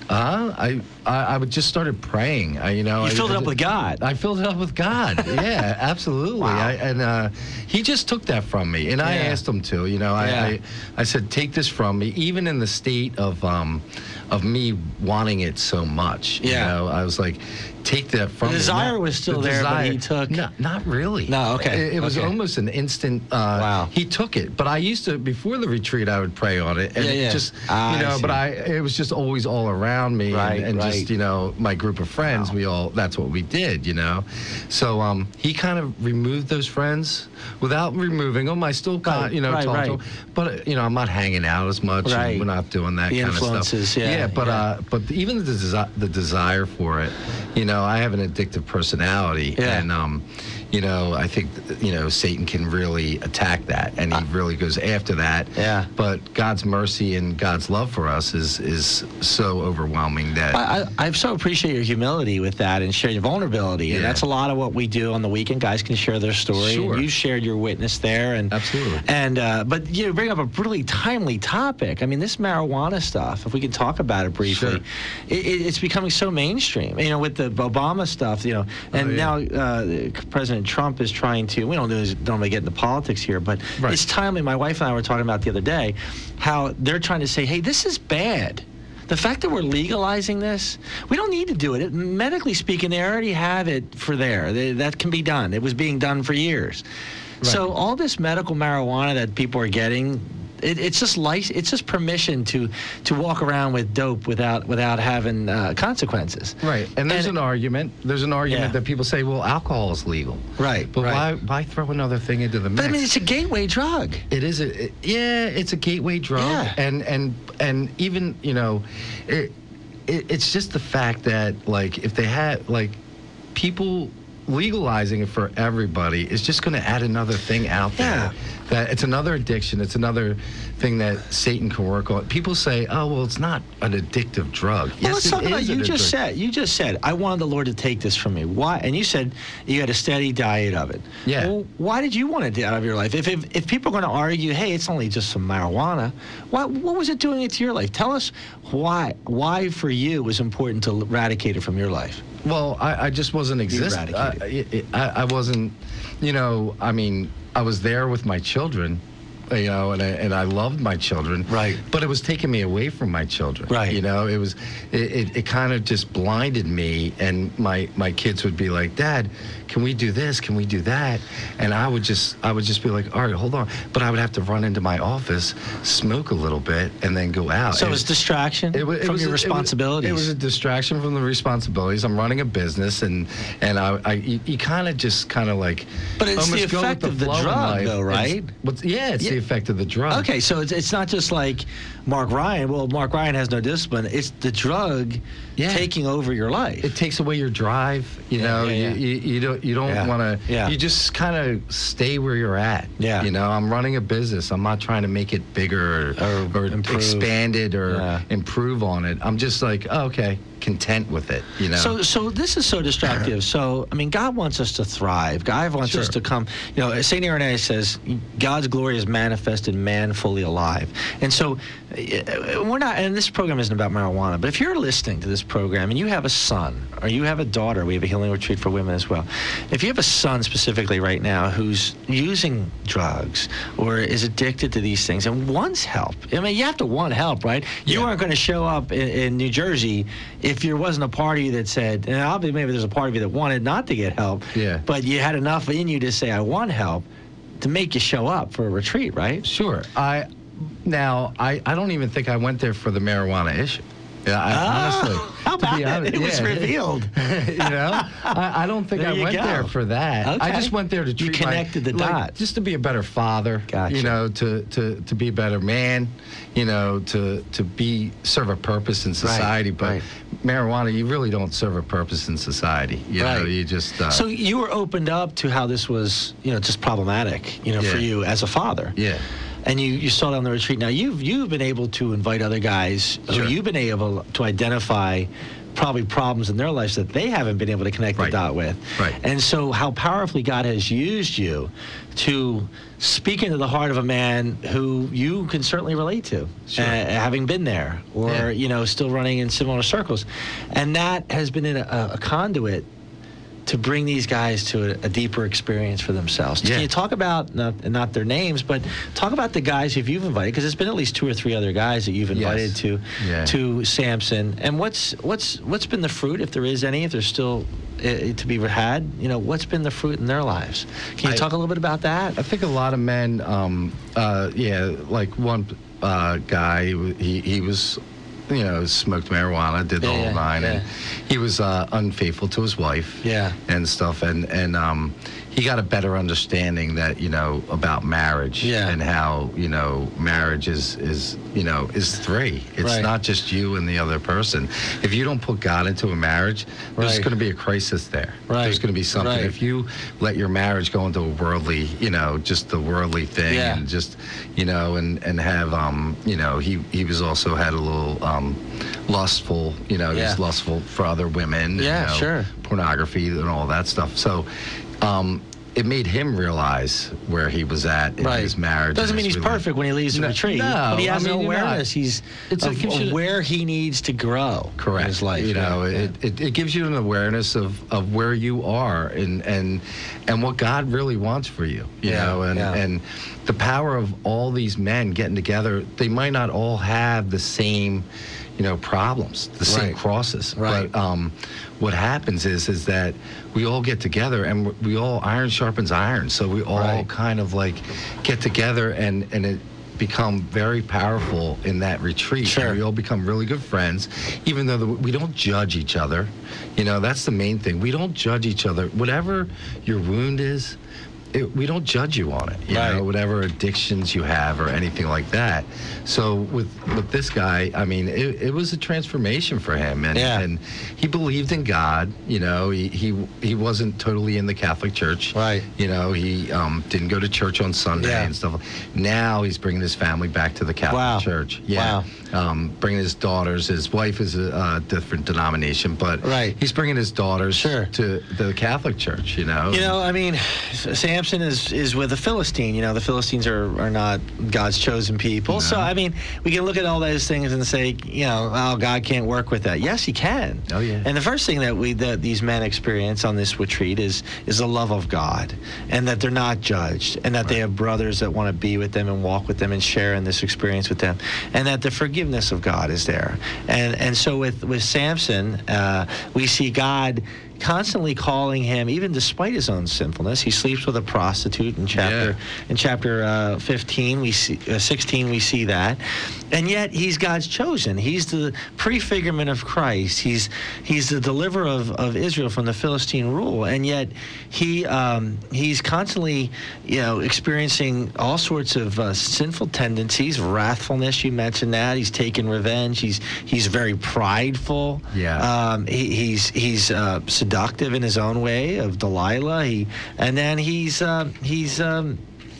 Uh, I, I I would just started praying. I, you know, You I, filled I, it up with God. I filled it up with God. Yeah, absolutely. Wow. I, and uh, he just took that from me, and I Yeah. asked him to. You know, I, Yeah. I I said, take this from me, even in the state of um of me wanting it so much. Yeah. You know, I was like, take that from The me. desire Not- was still the there, but he desire- took- No, not really. No, okay, It, it was okay. almost an instant. Uh, Wow. He took it, but I used to before the retreat, I would pray on it, and Yeah, it yeah. just Ah, you I know, but see. I it was just always all around me, Right, and, and right. just you know, my group of friends, Wow. we all that's what we did, you know. So um, he kind of removed those friends without removing them. I still kind Right, you know right, talk right. to them, but you know, I'm not hanging out as much. Right. And we're not doing that The kind of influences, stuff. yeah, but yeah. uh, but even the desi- the desire for it, you know, I have an addictive personality, Yeah. and um, you know, I think you know Satan can really attack that, and he really goes after that. Yeah. But God's mercy and God's love for us is is so overwhelming that. I, I, I so appreciate your humility with that and sharing your vulnerability. And Yeah. that's a lot of what we do on the weekend. Guys can share their story. Sure. And you shared your witness there. And, Absolutely. And uh, but you bring up a really timely topic. I mean, this marijuana stuff, if we can talk about it briefly, Sure. it, it, it's becoming so mainstream. You know, with the Obama stuff, you know, and Oh, yeah. now uh, President Trump is trying to, we don't do- normally get into politics here, but Right. it's timely. My wife and I were talking about the other day how they're trying to say, hey, this is bad. The fact that we're legalizing this, we don't need to do it. it medically speaking, they already have it for there. They, that can be done. It was being done for years. So all this medical marijuana that people are getting, it, it's just lic- it's just permission to to walk around with dope without without having uh, consequences. Right, and there's And- an argument. There's an argument Yeah. that people say, well, alcohol is legal. Right, But right. why why throw another thing into the mix? But I mean, it's a gateway drug. It is a it- yeah, it's a gateway drug, Yeah. and and and even you know, it, it it's just the fact that like if they had like people legalizing it for everybody is just going to add another thing out there. Yeah. That it's another addiction. It's another thing that Satan can work on. People say, "Oh, well, it's not an addictive drug." Well, yes, let's it talk about is you an just addictive- said. You just said I wanted the Lord to take this from me. Why? And you said you had a steady diet of it. Yeah. Well, why did you want it out of your life? If if, if people are going to argue, hey, it's only just some marijuana. Why? What was it doing it to your life? Tell us why. Why for you it was important to eradicate it from your life? Well, I, I just wasn't existing. I, eradicated. I, I wasn't, you know, I mean, I was there with my children, you know, and I, and I loved my children. Right. But it was taking me away from my children. Right. You know, it was, it, it, it kind of just blinded me, and my, my kids would be like, Dad, can we do this? Can we do that? And I would just, I would just be like, all right, hold on. But I would have to run into my office, smoke a little bit, and then go out. So it And was distraction it wa- it from was your a- it was- responsibilities. It was, a distraction from the responsibilities. I'm running a business, and and I, I you, you kind of just kind of like. But it's the almost go with effect of the flow in drug, life. though, It's- right? what's, yeah, it's Yeah. the effect of the drug. Okay, so it's, it's not just like Mark Ryan. Well, Mark Ryan has no discipline. It's the drug Yeah. taking over your life. It takes away your drive. You Yeah, know, yeah, yeah. You, you you don't you don't Yeah. want to. Yeah. You just kind of stay where you're at. Yeah. You know, I'm running a business. I'm not trying to make it bigger or, Or or, improve. expand it or Yeah. improve on it. I'm just like, oh, okay, content with it. You know. So, so this is so destructive. So, I mean, God wants us to thrive. God wants us Sure. to come. You know, Saint Irenaeus says, "God's glory is manifested, man fully alive." And so, uh, we're not. And this program isn't about marijuana. But if you're listening to this program and you have a son or you have a daughter, we have a healing retreat for women as well. If you have a son specifically right now who's using drugs or is addicted to these things and wants help, I mean, you have to want help, right? You Yeah. aren't going to show up in, in New Jersey if there wasn't a part of you that said, and obviously maybe there's a part of you that wanted not to get help, Yeah. but you had enough in you to say, I want help, to make you show up for a retreat, right? Sure. I now I, I don't even think I went there for the marijuana issue. Yeah, I, Ah, honestly. how to be about it? honest- It was yeah. revealed. you know, I, I don't think There I you went go. there for that. I Okay. just went there to You treat my- connected the like, dots. just to be a better father. Gotcha. You know, to, to, to be a better man. You know, to to be serve a purpose in society. But right. marijuana, you really don't serve a purpose in society. You know, Right. you just. Uh, So you were opened up to how this was, you know, just problematic, you know, for Yeah. you as a father. yeah. And you, you saw it on the retreat. Now, you've you've been able to invite other guys, Sure. or you've been able to identify probably problems in their lives that they haven't been able to connect Right. the dot with. Right. And so how powerfully God has used you to speak into the heart of a man who you can certainly relate to, Sure. uh, having been there, or Yeah. you know, still running in similar circles. And that has been in a, a conduit to bring these guys to a, a deeper experience for themselves. Yeah. Can you talk about, not, not their names, but talk about the guys who you've invited? Because there's been at least two or three other guys that you've invited Yes. to Yeah. to Samson. And what's what's what's been the fruit, if there is any, if there's still uh, to be had? You know, what's been the fruit in their lives? Can you I- talk a little bit about that? I think a lot of men, um, uh, yeah, like one uh, guy, he, he was, you know, smoked marijuana, did the Yeah, whole yeah, nine, yeah. and he was uh, unfaithful to his wife. Yeah. And stuff, and and um, he got a better understanding that, you know, about marriage. Yeah. And how, you know, marriage is is you know is three. It's Right. not just you and the other person. If you don't put God into a marriage, there's Right. going to be a crisis there. Right. There's going to be something. Right. If you let your marriage go into a worldly, you know, just the worldly thing, Yeah. and just, you know, and and have, um, you know, he he was also had a little um, lustful, you know, Yeah. he's lustful for other women. Yeah, you know, sure. Pornography and all that stuff. So, um, it made him realize where he was at in his marriage. Doesn't and mean his he's rela- perfect when he leaves the No, retreat, no, but he has I an mean, you're not. awareness. He's It's a- of, gives you- of where he needs to grow Correct. in his life. You know, yeah. it, it, it gives you an awareness of, of where you are and, and and what God really wants for you. You Yeah, know, and yeah. and the power of all these men getting together. They might not all have the same, you know, problems, the same Right. crosses. Right. But um, what happens is is that we all get together and we all iron sharpens iron. So we all Right. kind of like get together and and it become very powerful in that retreat. Sure. And we all become really good friends, even though the, we don't judge each other. You know, that's the main thing. We don't judge each other. Whatever your wound is, it, we don't judge you on it. You Right. know, whatever addictions you have or anything like that. So with with this guy, I mean, it, it was a transformation for him, and Yeah. and he believed in God. You know, he he he wasn't totally in the Catholic Church. Right. You know, he um, didn't go to church on Sunday Yeah. and stuff. Now he's bringing his family back to the Catholic Wow. Church. Yeah. Wow. Um, bringing his daughters. His wife is a, a different denomination, but Right. he's bringing his daughters Sure. to the Catholic Church. You know. You know, I mean, Samson is, is with a Philistine. You know, the Philistines are, are not God's chosen people. So, I mean, we can look at all those things and say, you know, oh, God can't work with that. Yes, he can. Oh, yeah. And the first thing that we that these men experience on this retreat is is the love of God, and that they're not judged, and that they have brothers that want to be with them and walk with them and share in this experience with them, and that the forgiveness of God is there. And and so with with Samson, uh, we see God constantly calling him, even despite his own sinfulness. He sleeps with a prostitute in chapter Yeah. in chapter uh, fifteen. We see uh, sixteen. We see that, and yet he's God's chosen. He's the prefigurement of Christ. He's he's the deliverer of, of Israel from the Philistine rule, and yet he um, he's constantly, you know, experiencing all sorts of uh, sinful tendencies, wrathfulness. You mentioned that. He's taking revenge. He's he's very prideful. Yeah. Um, he, he's he's uh, seductive in his own way of Delilah. He and then he's uh, he's. Um,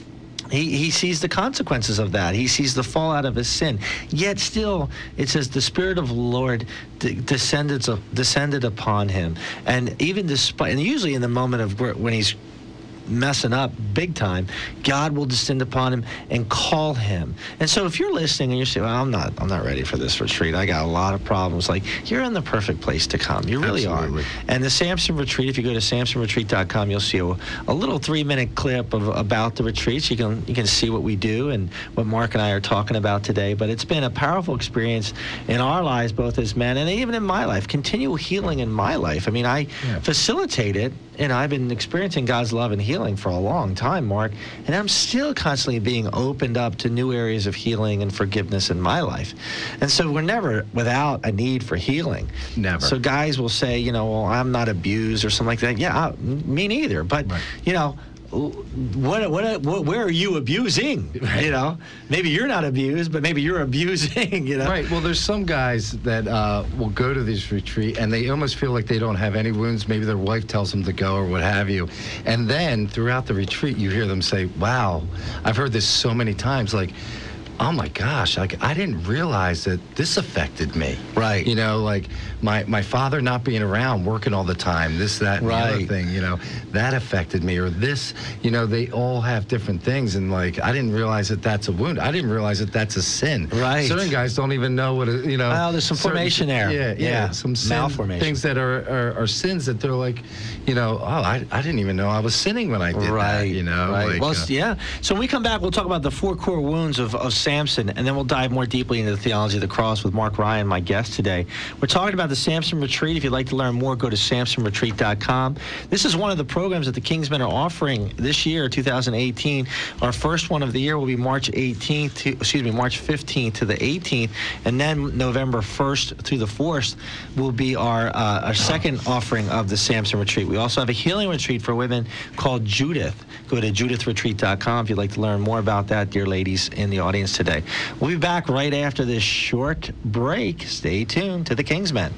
He, he sees the consequences of that. He sees the fallout of his sin. Yet still, it says the Spirit of the Lord de- descended, descended upon him. And even despite, and usually in the moment of where, when he's messing up big time, God will descend upon him and call him. And so if you're listening and you're saying, well, I'm not I'm not ready for this retreat, I got a lot of problems, like, you're in the perfect place to come. You really Absolutely. are. And the Samson Retreat, if you go to samson retreat dot com, you'll see a, a little three-minute clip of about the retreats. You can you can see what we do and what Mark and I are talking about today. But it's been a powerful experience in our lives, both as men and even in my life, continual healing in my life. I mean, I Yeah. facilitate it, and I've been experiencing God's love and healing for a long time, Mark, and I'm still constantly being opened up to new areas of healing and forgiveness in my life. And so we're never without a need for healing. Never. So guys will say, you know, well, I'm not abused or something like that. Yeah, I- me neither. But, Right. you know, what, what, what, where are you abusing? You know, maybe you're not abused, but maybe you're abusing, you know? Right. Well, there's some guys that uh, will go to this retreat and they almost feel like they don't have any wounds. Maybe their wife tells them to go or what have you. And then throughout the retreat, you hear them say, wow, I've heard this so many times, like, oh my gosh, like I didn't realize that this affected me. Right. You know, like my, my father not being around, working all the time, this, that, and Right. the other thing, you know, that affected me. Or this, you know, they all have different things. And like, I didn't realize that that's a wound. I didn't realize that that's a sin. Right. Certain guys don't even know what, a, you know. Well, there's some certain- formation there. Yeah, yeah. Yeah. Some sin, Malformation. things that are, are, are sins that they're like, you know, oh, I, I didn't even know I was sinning when I did Right, that, you know. right. Like, well, uh, yeah. So when we come back, we'll talk about the four core wounds of, of Samson, and then we'll dive more deeply into the theology of the cross with Mark Ryan, my guest today. We're talking about the Samson Retreat. If you'd like to learn more, go to samson retreat dot com. This is one of the programs that the Kingsmen are offering this year, two thousand eighteen. Our first one of the year will be March eighteenth, to, excuse me, March fifteenth to the eighteenth, and then November first through the fourth will be our uh, our second offering of the Samson Retreat. We also have a healing retreat for women called Judith. Go to judith retreat dot com if you'd like to learn more about that, dear ladies in the audience today. We'll be back right after this short break. Stay tuned to the Kingsmen.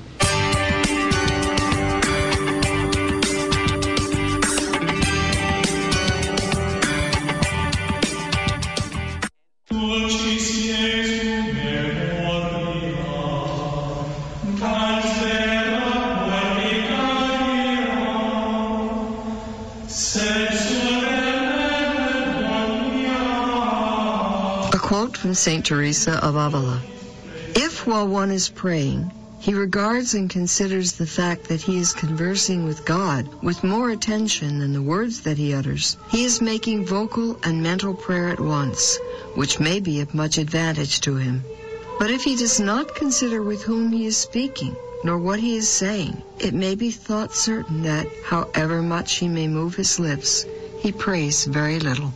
A quote from Saint Teresa of Avila. If while one is praying, he regards and considers the fact that he is conversing with God with more attention than the words that he utters, he is making vocal and mental prayer at once, which may be of much advantage to him. But if he does not consider with whom he is speaking, nor what he is saying, it may be thought certain that, however much he may move his lips, he prays very little.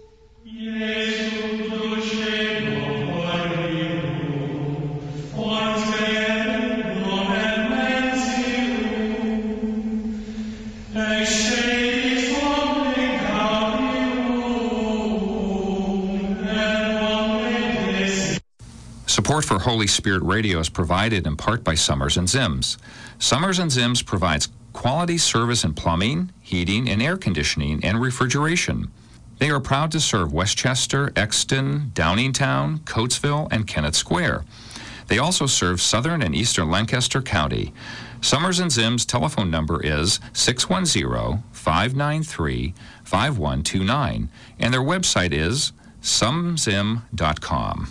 Support for Holy Spirit Radio is provided in part by Summers and Zims. Summers and Zims provides quality service in plumbing, heating, and air conditioning and refrigeration. They are proud to serve Westchester, Exton, Downingtown, Coatesville, and Kennett Square. They also serve southern and eastern Lancaster County. Summers and Zims' telephone number is six one zero, five nine three, five one two nine, and their website is sumzim dot com.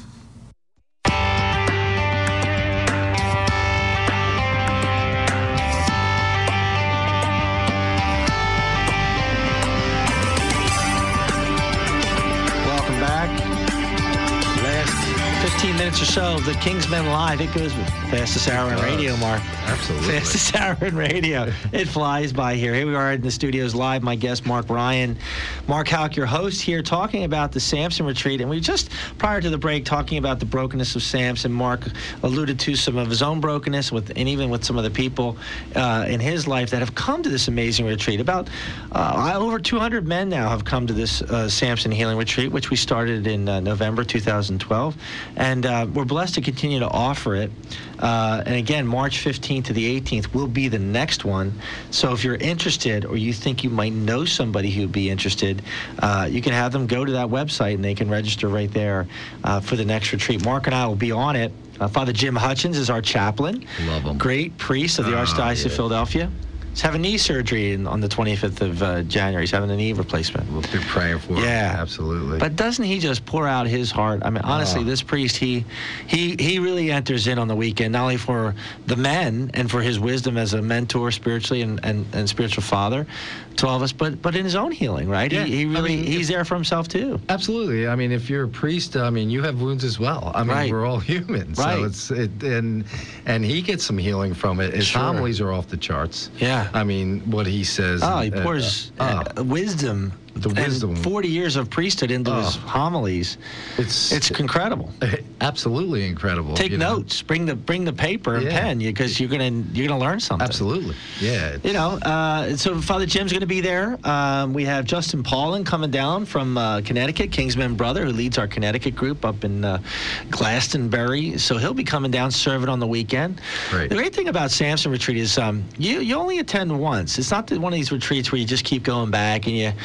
fifteen minutes or so of the Kingsmen Live. It goes with fastest hour in radio, Mark. Absolutely. Fastest hour in radio. It flies by here. Here we are in the studios live. My guest, Mark Ryan. Mark Houck, your host here, talking about the Samson Retreat. And we just, prior to the break, talking about the brokenness of Samson. Mark alluded to some of his own brokenness, with, and even with some of the people uh, in his life that have come to this amazing retreat. About uh, over two hundred men now have come to this uh, Samson Healing Retreat, which we started in uh, November two thousand twelve. And uh, we're blessed to continue to offer it. Uh, and again, March fifteenth to the eighteenth will be the next one. So if you're interested, or you think you might know somebody who would be interested, uh, you can have them go to that website and they can register right there uh, for the next retreat. Mark and I will be on it. Uh, Father Jim Hutchins is our chaplain. Love him. Great priest of the Oh, Archdiocese yeah. of Philadelphia. He's having knee surgery in, on the twenty-fifth of uh, January. He's having a knee replacement. We'll be praying for him. Yeah. Absolutely. But doesn't he just pour out his heart? I mean, honestly, Oh. this priest, he he he really enters in on the weekend, not only for the men and for his wisdom as a mentor spiritually and, and, and spiritual father to all of us, but but in his own healing, right? Yeah. He, he really, I mean, he's there for himself too. Absolutely. I mean, if you're a priest, I mean, you have wounds as well. I mean, Right. we're all human. Right. So it's it, and and he gets some healing from it. His Sure. homilies are off the charts. Yeah. I mean, what he says. Oh, he uh, pours uh, uh, wisdom, the wisdom. and forty years of priesthood into his Oh. homilies. it's It's incredible. absolutely incredible. Take you know? notes. Bring the bring the paper and Yeah. pen, because you're gonna you're gonna learn something. Absolutely. Yeah. You know, uh, so Father Jim's going to be there. Um, we have Justin Paulin coming down from uh, Connecticut, Kingsman brother, who leads our Connecticut group up in uh, Glastonbury. So he'll be coming down, serving on the weekend. Great. The great thing about Samson Retreat is um, you you only attend once. It's not the, one of these retreats where you just keep going back and you, you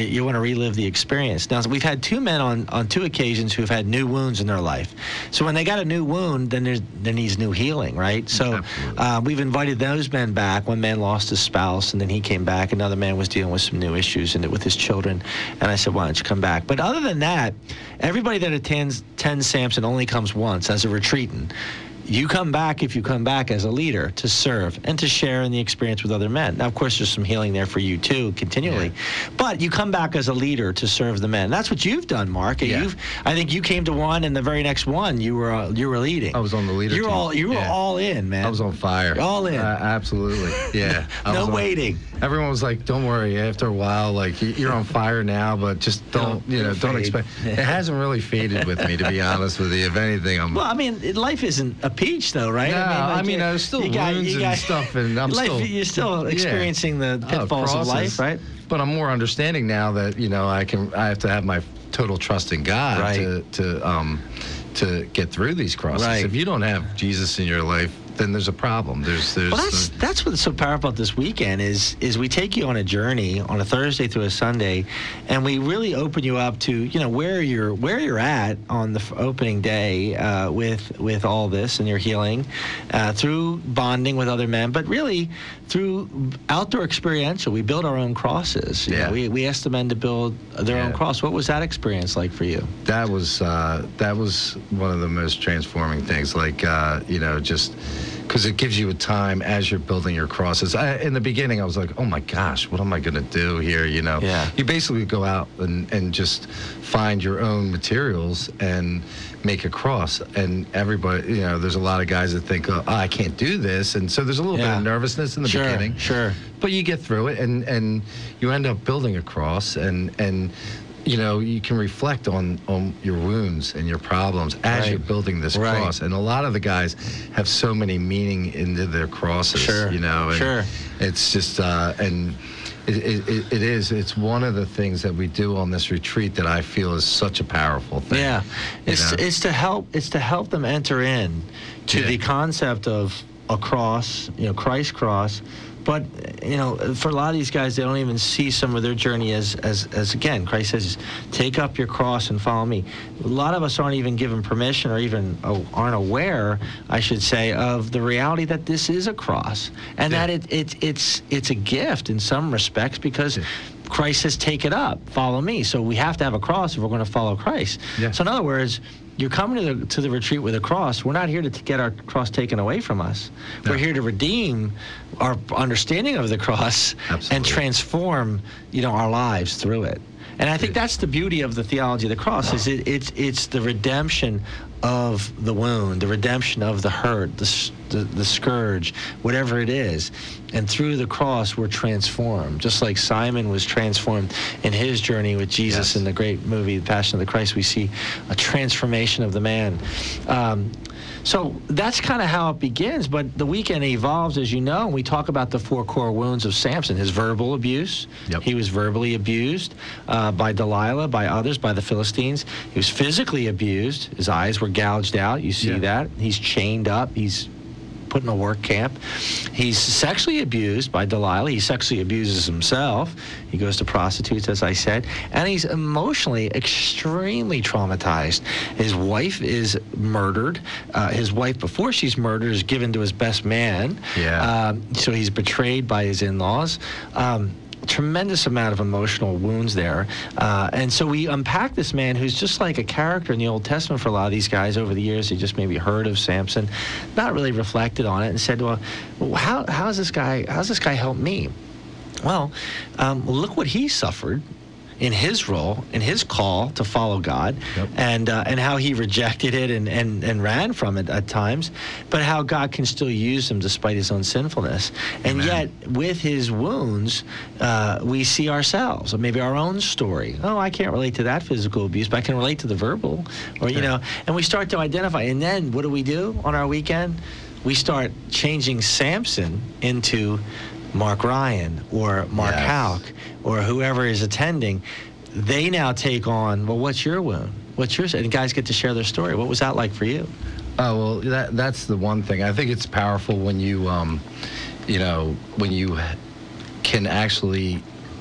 you want to relive the experience. Now, we've had two men on, on two occasions who've had new wounds in their life. So when they got a new wound, then there's, there needs new healing, right? So uh, we've invited those men back. One man lost his spouse, and then he came back. Another man was dealing with some new issues and with his children. And I said, why don't you come back? But other than that, everybody that attends, attends Samson only comes once as a retreatant. You come back if you come back as a leader to serve and to share in the experience with other men. Now, of course, there's some healing there for you, too, continually. Yeah. But you come back as a leader to serve the men. That's what you've done, Mark. Yeah. You've, I think you came to one, and the very next one, you were uh, you were leading. I was on the leader You're team. All, you were yeah. all in, man. I was on fire. All in. Uh, absolutely, yeah. No on, waiting. Everyone was like, don't worry, after a while, like, you're on fire now, but just don't, you know, don't expect. It hasn't really faded with me, to be honest with you. If anything, I'm... Well, I mean, life isn't a peach, though, right? No, I mean, like I mean, there's still got, wounds got, and stuff, and I'm life, still... You're still experiencing yeah. the pitfalls oh, of life, right? But I'm more understanding now that, you know, I can, I have to have my total trust in God right. to, to, um, to get through these crosses. Right. If you don't have Jesus in your life, then there's a problem. There's, there's. Well, that's uh, that's what's so powerful about this weekend is is we take you on a journey on a Thursday through a Sunday, and we really open you up to you know where you're where you're at on the f- opening day uh, with with all this and your healing, uh, through bonding with other men, but really through outdoor experiential. We build our own crosses. You yeah. know, we we asked the men to build their yeah. own cross. What was that experience like for you? That was uh, that was one of the most transforming things. Like uh, you know just. Because it gives you a time as you're building your crosses. I, in the beginning, I was like, oh my gosh, what am I going to do here? You know, yeah. you basically go out and, and just find your own materials and make a cross. And everybody, you know, there's a lot of guys that think, oh, I can't do this. And so there's a little yeah. bit of nervousness in the sure, beginning. Sure. But you get through it, and, and you end up building a cross, and and you know, you can reflect on, on your wounds and your problems as right. you're building this right. cross. And a lot of the guys have so many meaning into their crosses, sure. you know. And sure. It's just, uh, and it, it, it is, it's one of the things that we do on this retreat that I feel is such a powerful thing. Yeah. It's, know? it's to help, it's to help them enter in to yeah. the concept of a cross, you know, Christ's cross. But, you know, for a lot of these guys, they don't even see some of their journey as, as, as again, Christ says, take up your cross and follow me. A lot of us aren't even given permission or even oh, aren't aware, I should say, of the reality that this is a cross and yeah. that it, it, it's, it's a gift in some respects because yeah. Christ says, take it up, follow me. So we have to have a cross if we're going to follow Christ. Yeah. So in other words, you're coming to the to the retreat with a cross. We're not here to t- get our cross taken away from us. No. We're here to redeem our understanding of the cross Absolutely. and transform, you know, our lives through it. And I think that's the beauty of the theology of the cross is it, it's it's the redemption of the wound, the redemption of the hurt, the, the the scourge, whatever it is. And through the cross, we're transformed. Just like Simon was transformed in his journey with Jesus yes. in the great movie, The Passion of the Christ, we see a transformation of the man. Um, So that's kind of how it begins, but the weekend evolves, as you know, and we talk about the four core wounds of Samson, his verbal abuse. Yep. He was verbally abused uh, by Delilah, by others, by the Philistines. He was physically abused. His eyes were gouged out. You see Yeah. that. He's chained up. He's put in a work camp. He's sexually abused by Delilah. He sexually abuses himself. He goes to prostitutes, as I said. And he's emotionally extremely traumatized. His wife is murdered. Uh, his wife, before she's murdered, is given to his best man. Yeah. Um, so he's betrayed by his in-laws. Um, tremendous amount of emotional wounds there. Uh, and so we unpack this man who's just like a character in the Old Testament for a lot of these guys over the years. They just maybe heard of Samson, not really reflected on it, and said, well, how, how's this guy, how's this guy help me? Well, um, look what he suffered in his role, in his call to follow God, yep. and uh, and how he rejected it and, and, and ran from it at times, but how God can still use him despite his own sinfulness. And Amen. Yet, with his wounds, uh, we see ourselves, or maybe our own story. Oh, I can't relate to that physical abuse, but I can relate to the verbal, or, you yeah. know, and we start to identify. And then what do we do on our weekend? We start changing Samson into Mark Ryan or Mark yes. Houck or whoever is attending. They now take on, well, what's your wound? What's yours? And guys get to share their story. What was that like for you? Oh, well, that that's the one thing. I think it's powerful when you, um, you know, when you can actually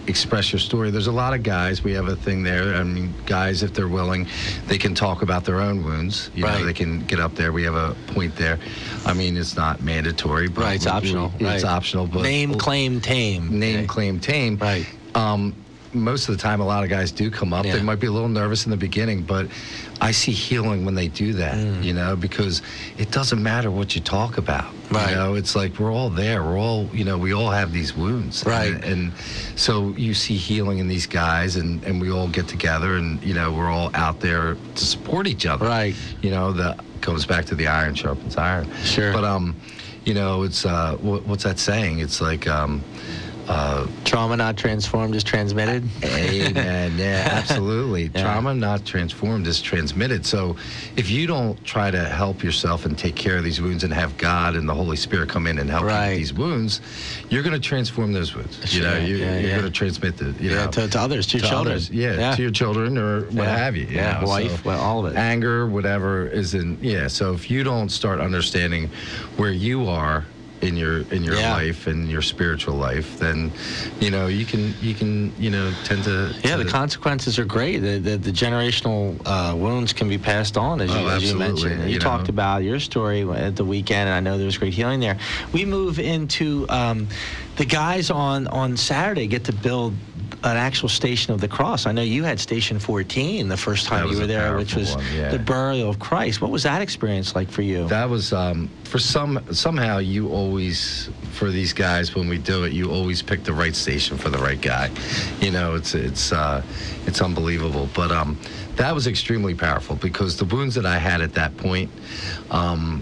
express your story. There's a lot of guys. We have a thing there. I mean, guys, if they're willing, they can talk about their own wounds. You Right. know, they can get up there. We have a point there. I mean, it's not mandatory, but Right, it's we- optional. we- It's Right. optional, but Name, claim, tame. name, Okay. claim, tame. Right. Um, most of the time, a lot of guys do come up. Yeah. They might be a little nervous in the beginning, but I see healing when they do that, Mm. you know, because it doesn't matter what you talk about. Right. You know, it's like we're all there. We're all, you know, we all have these wounds. Right. And, and so you see healing in these guys, and, and we all get together, and, you know, we're all out there to support each other. Right. You know, that goes back to the iron sharpens iron. Sure. But, um, you know, it's, uh, what, what's that saying? It's like, um, uh, Trauma not transformed is transmitted. Amen. Yeah, absolutely. Yeah. Trauma not transformed is transmitted. So if you don't try to help yourself and take care of these wounds and have God and the Holy Spirit come in and help you Right. with these wounds, you're going to transform those wounds. You Sure. know, you, Yeah, you're yeah. going to transmit the, you Yeah, know, to, to others, to your children. others. Yeah, Yeah. to your children or what Yeah. have you. you Yeah, know, wife, so well, all of it. Anger, whatever is in, yeah. So if you don't start understanding where you are in your in your Yeah. life and your spiritual life, then you know you can you can you know tend to Yeah, to, the consequences are great. The, the, the generational uh, wounds can be passed on, as you, Oh, as you absolutely. mentioned. You, You talked know. about your story at the weekend, and I know there was great healing there. We move into um, the guys on, on Saturday get to build an actual Station of the Cross. I know you had Station fourteen the first time That you was were a there, which powerful was one, yeah. the burial of Christ. What was that experience like for you? That was um, for some somehow you always for these guys when we do it you always pick the right station for the right guy. You know, it's it's uh, it's unbelievable. But um, that was extremely powerful because the wounds that I had at that point, um,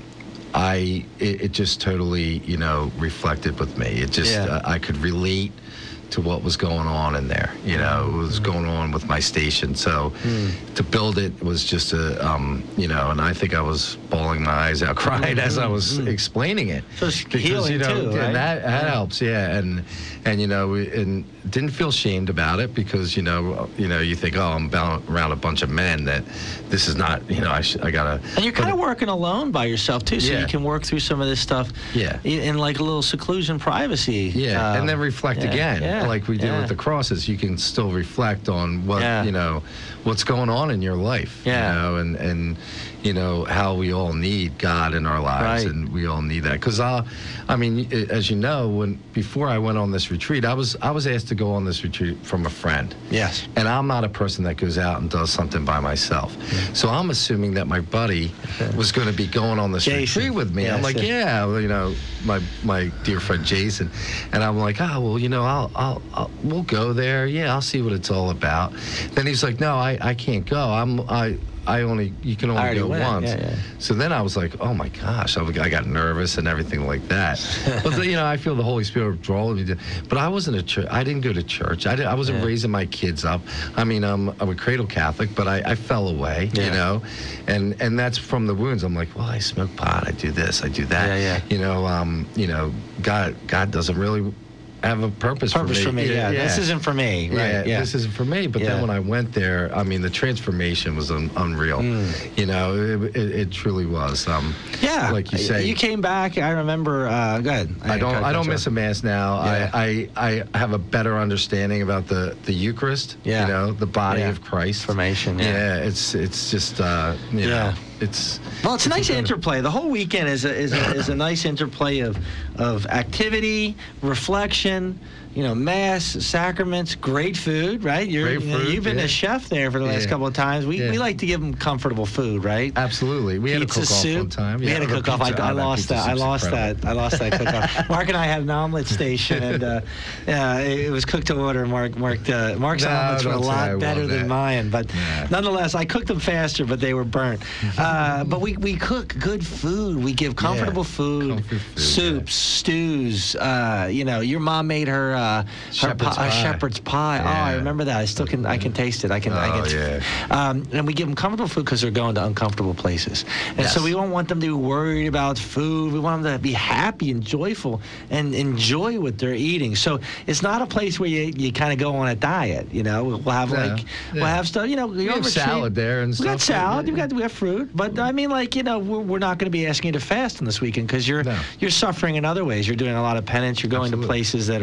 I it, it just totally you know reflected with me. It just Yeah. uh, I could relate to what was going on in there. You know, it was going on with my station. So to build it was just a, um, you know, and I think I was bawling my eyes out, crying as I was explaining it. So it's healing you know, too, and right? that, that helps, yeah. And and you know, we, and didn't feel shamed about it because you know, you know, you think, oh, I'm bound around a bunch of men that this is not, you know, I sh- I gotta. And you're kind but- of working alone by yourself too, so Yeah. you can work through some of this stuff Yeah. in, in like a little seclusion, privacy. Yeah, Um, and then reflect yeah, again, yeah, like we did yeah. with the crosses. You can still reflect on what Yeah. you know, what's going on in your life. Yeah. You know, and and you know how we all need God in our lives, Right. and we all need that. Because I, I mean, i- as you know, when before I went on this retreat, I was I was asked to go on this retreat from a friend. Yes. And I'm not a person that goes out and does something by myself. So I'm assuming that my buddy was going to be going on this Jason. retreat with me. Yes, I'm like, yes. yeah, well, you know, my my dear friend Jason, and I'm like, oh, well, you know, I'll, I'll, I'll we'll go there. Yeah, I'll see what it's all about. Then he's like, no, I, I can't go. I'm I. I only, you can I only already go went, once. yeah, yeah. So then I was like, oh my gosh, I I got nervous and everything like that. But, you know, I feel the Holy Spirit drawing me to, but I wasn't a church, I didn't go to church. I, did, I wasn't Yeah. raising my kids up. I mean, I'm, I'm a cradle Catholic, but I, I fell away, Yeah. you know, and, and that's from the wounds. I'm like, well, I smoke pot, I do this, I do that. Yeah, yeah. You know, um, you know, God, God doesn't really have a purpose, Purpose for for me, yeah. This isn't for me, right? Yeah, Yeah. this isn't for me. But Yeah. then when I went there, I mean, the transformation was un- unreal. Mm. You know, it, it, it truly was. Um, Yeah, like you say, you came back. I remember. Uh, go ahead. I don't. I don't miss a mass now. Yeah. I, I I have a better understanding about the the Eucharist. Yeah. You know, the body Yeah. of Christ. Formation, yeah. Yeah. It's it's just uh, you Yeah. know, it's. Well, it's a nice incredible. interplay. The whole weekend is a, is a, is a nice interplay of of activity, reflection, you know, mass, sacraments, great food, right? You're, Great you know, food, you've been yeah. a chef there for the last Yeah. couple of times. We, Yeah. we like to give them comfortable food, right? Absolutely. We had a Pizza cook off soup. one time. We Yeah, had a the cook off. I, pizza- I oh, lost pizza that. I soup's lost incredible. that. I lost that cook off. Mark and I had an omelet station, and uh, yeah, it was cooked to order. Mark, Mark, uh, Mark's No, omelets were a don't say I lot won better than that. mine, but Yeah. nonetheless, I cooked them faster, but they were burnt. Uh, but we, we cook good food. We give comfortable food, Comfort food, soups, stews. Uh, you know, your mom made her uh, her Shepherd's pie, pie. shepherd's pie. Oh, I Yeah. remember that. I still can. I can taste it. I can. I Oh, can. yeah. Um, and we give them comfortable food because they're going to uncomfortable places. And so Yes. we don't want them to be worried about food. We want them to be happy and joyful and enjoy what they're eating. So it's not a place where you, you kind of go on a diet. You know, we'll have No, like we'll yeah. have stuff. You know, We have salad there and we got stuff. salad. We got we have fruit. But I mean, like you know, we're, we're not going to be asking you to fast on this weekend because you're No. you're suffering in other ways. You're doing a lot of penance. You're going Absolutely. to places that are difficult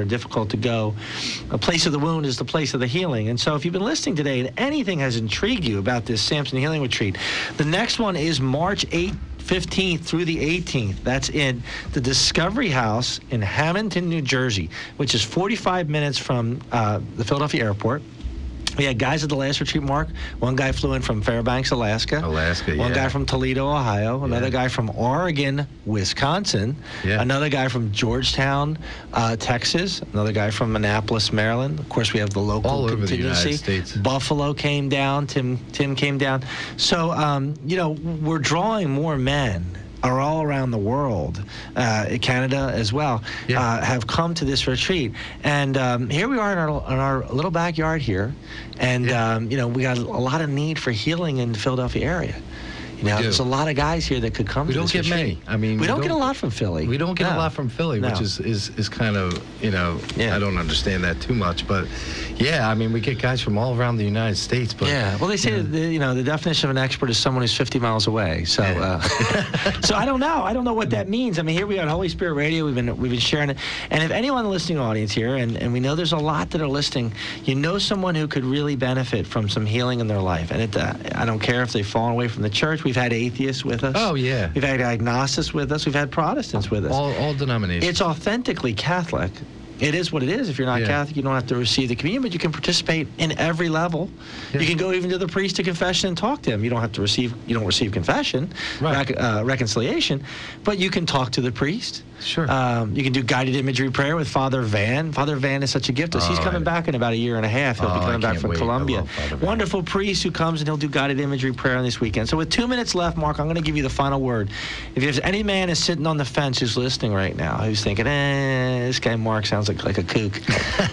to go. A place of the wound is the place of the healing. And so if you've been listening today and anything has intrigued you about this Samson Healing Retreat, the next one is March eighth, fifteenth through the eighteenth. That's in the Discovery House in Hamilton, New Jersey, which is forty-five minutes from uh, the Philadelphia airport. We had guys at the last retreat, Mark. One guy flew in from Fairbanks, Alaska. Alaska, One yeah. guy from Toledo, Ohio. Another Yeah. guy from Oregon, Wisconsin. Yeah. Another guy from Georgetown, uh, Texas. Another guy from Annapolis, Maryland. Of course, we have the local All over the contingency. United States. Buffalo came down. Tim Tim came down. So, um, you know, we're drawing more men are all around the world, uh, Canada as well, Yeah. uh, have come to this retreat. And um, here we are in our, in our little backyard here. And, Yeah. um, you know, we got a lot of need for healing in the Philadelphia area. You know, do. there's a lot of guys here that could come We to don't this get retreat. many. I mean, we, we don't, get a don't- lot from Philly. We don't get No. a lot from Philly, No. which is, is, is kind of, you know, Yeah. I don't understand that too much. But, yeah, I mean, we get guys from all around the United States. But Yeah, well, they say you know, that the, you know the definition of an expert is someone who's fifty miles away. So, uh, so I don't know. I don't know what that means. I mean, here we are on Holy Spirit Radio. We've been we've been sharing it, and if anyone in the listening audience here, and, and we know there's a lot that are listening, you know someone who could really benefit from some healing in their life, and it uh, I don't care if they've fallen away from the church. We've had atheists with us. Oh, yeah. We've had agnostics with us. We've had Protestants with us. all, all denominations. It's authentically Catholic. It is what it is. If you're not Yeah. Catholic, you don't have to receive the communion, but you can participate in every level. Yeah. You can go even to the priest to confession and talk to him. You don't have to receive. You don't receive confession, Right. rec- uh, reconciliation, but you can talk to the priest. Sure. Um, you can do guided imagery prayer with Father Van. Father Van is such a gift to us. He's Oh, coming I- back in about a year and a half. He'll Oh, be I coming back can't from wait. I Columbia. love Father Van. Wonderful priest who comes and he'll do guided imagery prayer on this weekend. So with two minutes left, Mark, I'm going to give you the final word. If there's any man is sitting on the fence who's listening right now, who's thinking, eh, this guy Mark sounds like, like a kook.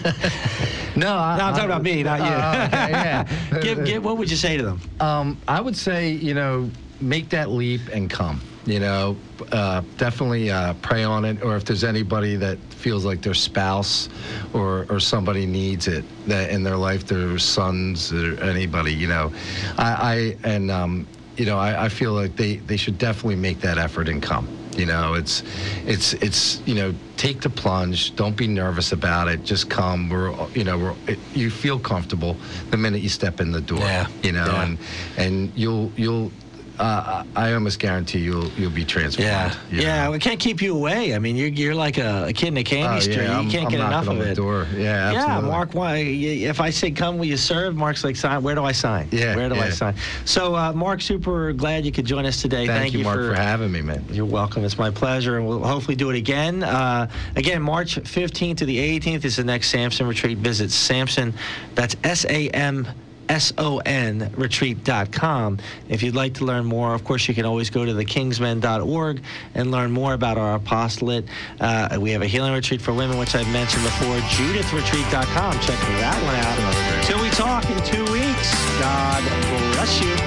no, I, No, I'm talking about me, not you. Oh, okay, yeah. give, give, what would you say to them? Um, I would say, you know, make that leap and come. You know, uh, definitely uh, pray on it. Or if there's anybody that feels like their spouse or or somebody needs it that in their life, their sons or anybody, you know, I, I and um, you know, I, I feel like they they should definitely make that effort and come. You know, it's it's it's you know, take the plunge. Don't be nervous about it. Just come. We're you know, we're, it, you feel comfortable the minute you step in the door. Yeah. You know, Yeah. and and you'll you'll. Uh, I almost guarantee you'll you'll be transformed. Yeah, you yeah. know? We can't keep you away. I mean, you're you're like a, a kid in a candy Oh, store. yeah, You I'm- can't I'm get enough knocking of on the it. door. Yeah, Yeah, absolutely. Mark. Why? If I say come, will you serve? Mark's like, sign. Where do I sign? Yeah, Where do I yeah. sign? So, uh, Mark, super glad you could join us today. Thank, you, Mark, for, having me, man. You're welcome. It's my pleasure, and we'll hopefully do it again. Uh, again, March fifteenth to the eighteenth is the next Samson retreat. Visit Samson. That's S A M. S O N retreat dot com. If you'd like to learn more, of course, you can always go to the kingsmen dot org and learn more about our apostolate. Uh, we have a healing retreat for women, which I've mentioned before, judith retreat dot com. Check that one out. Till we talk in two weeks, God bless you.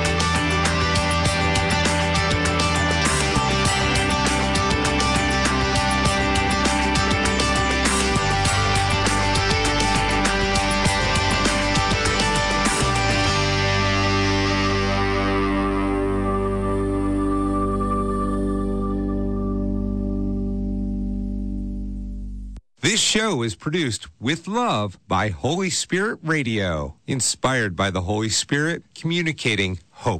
This show is produced with love by Holy Spirit Radio, inspired by the Holy Spirit, communicating hope.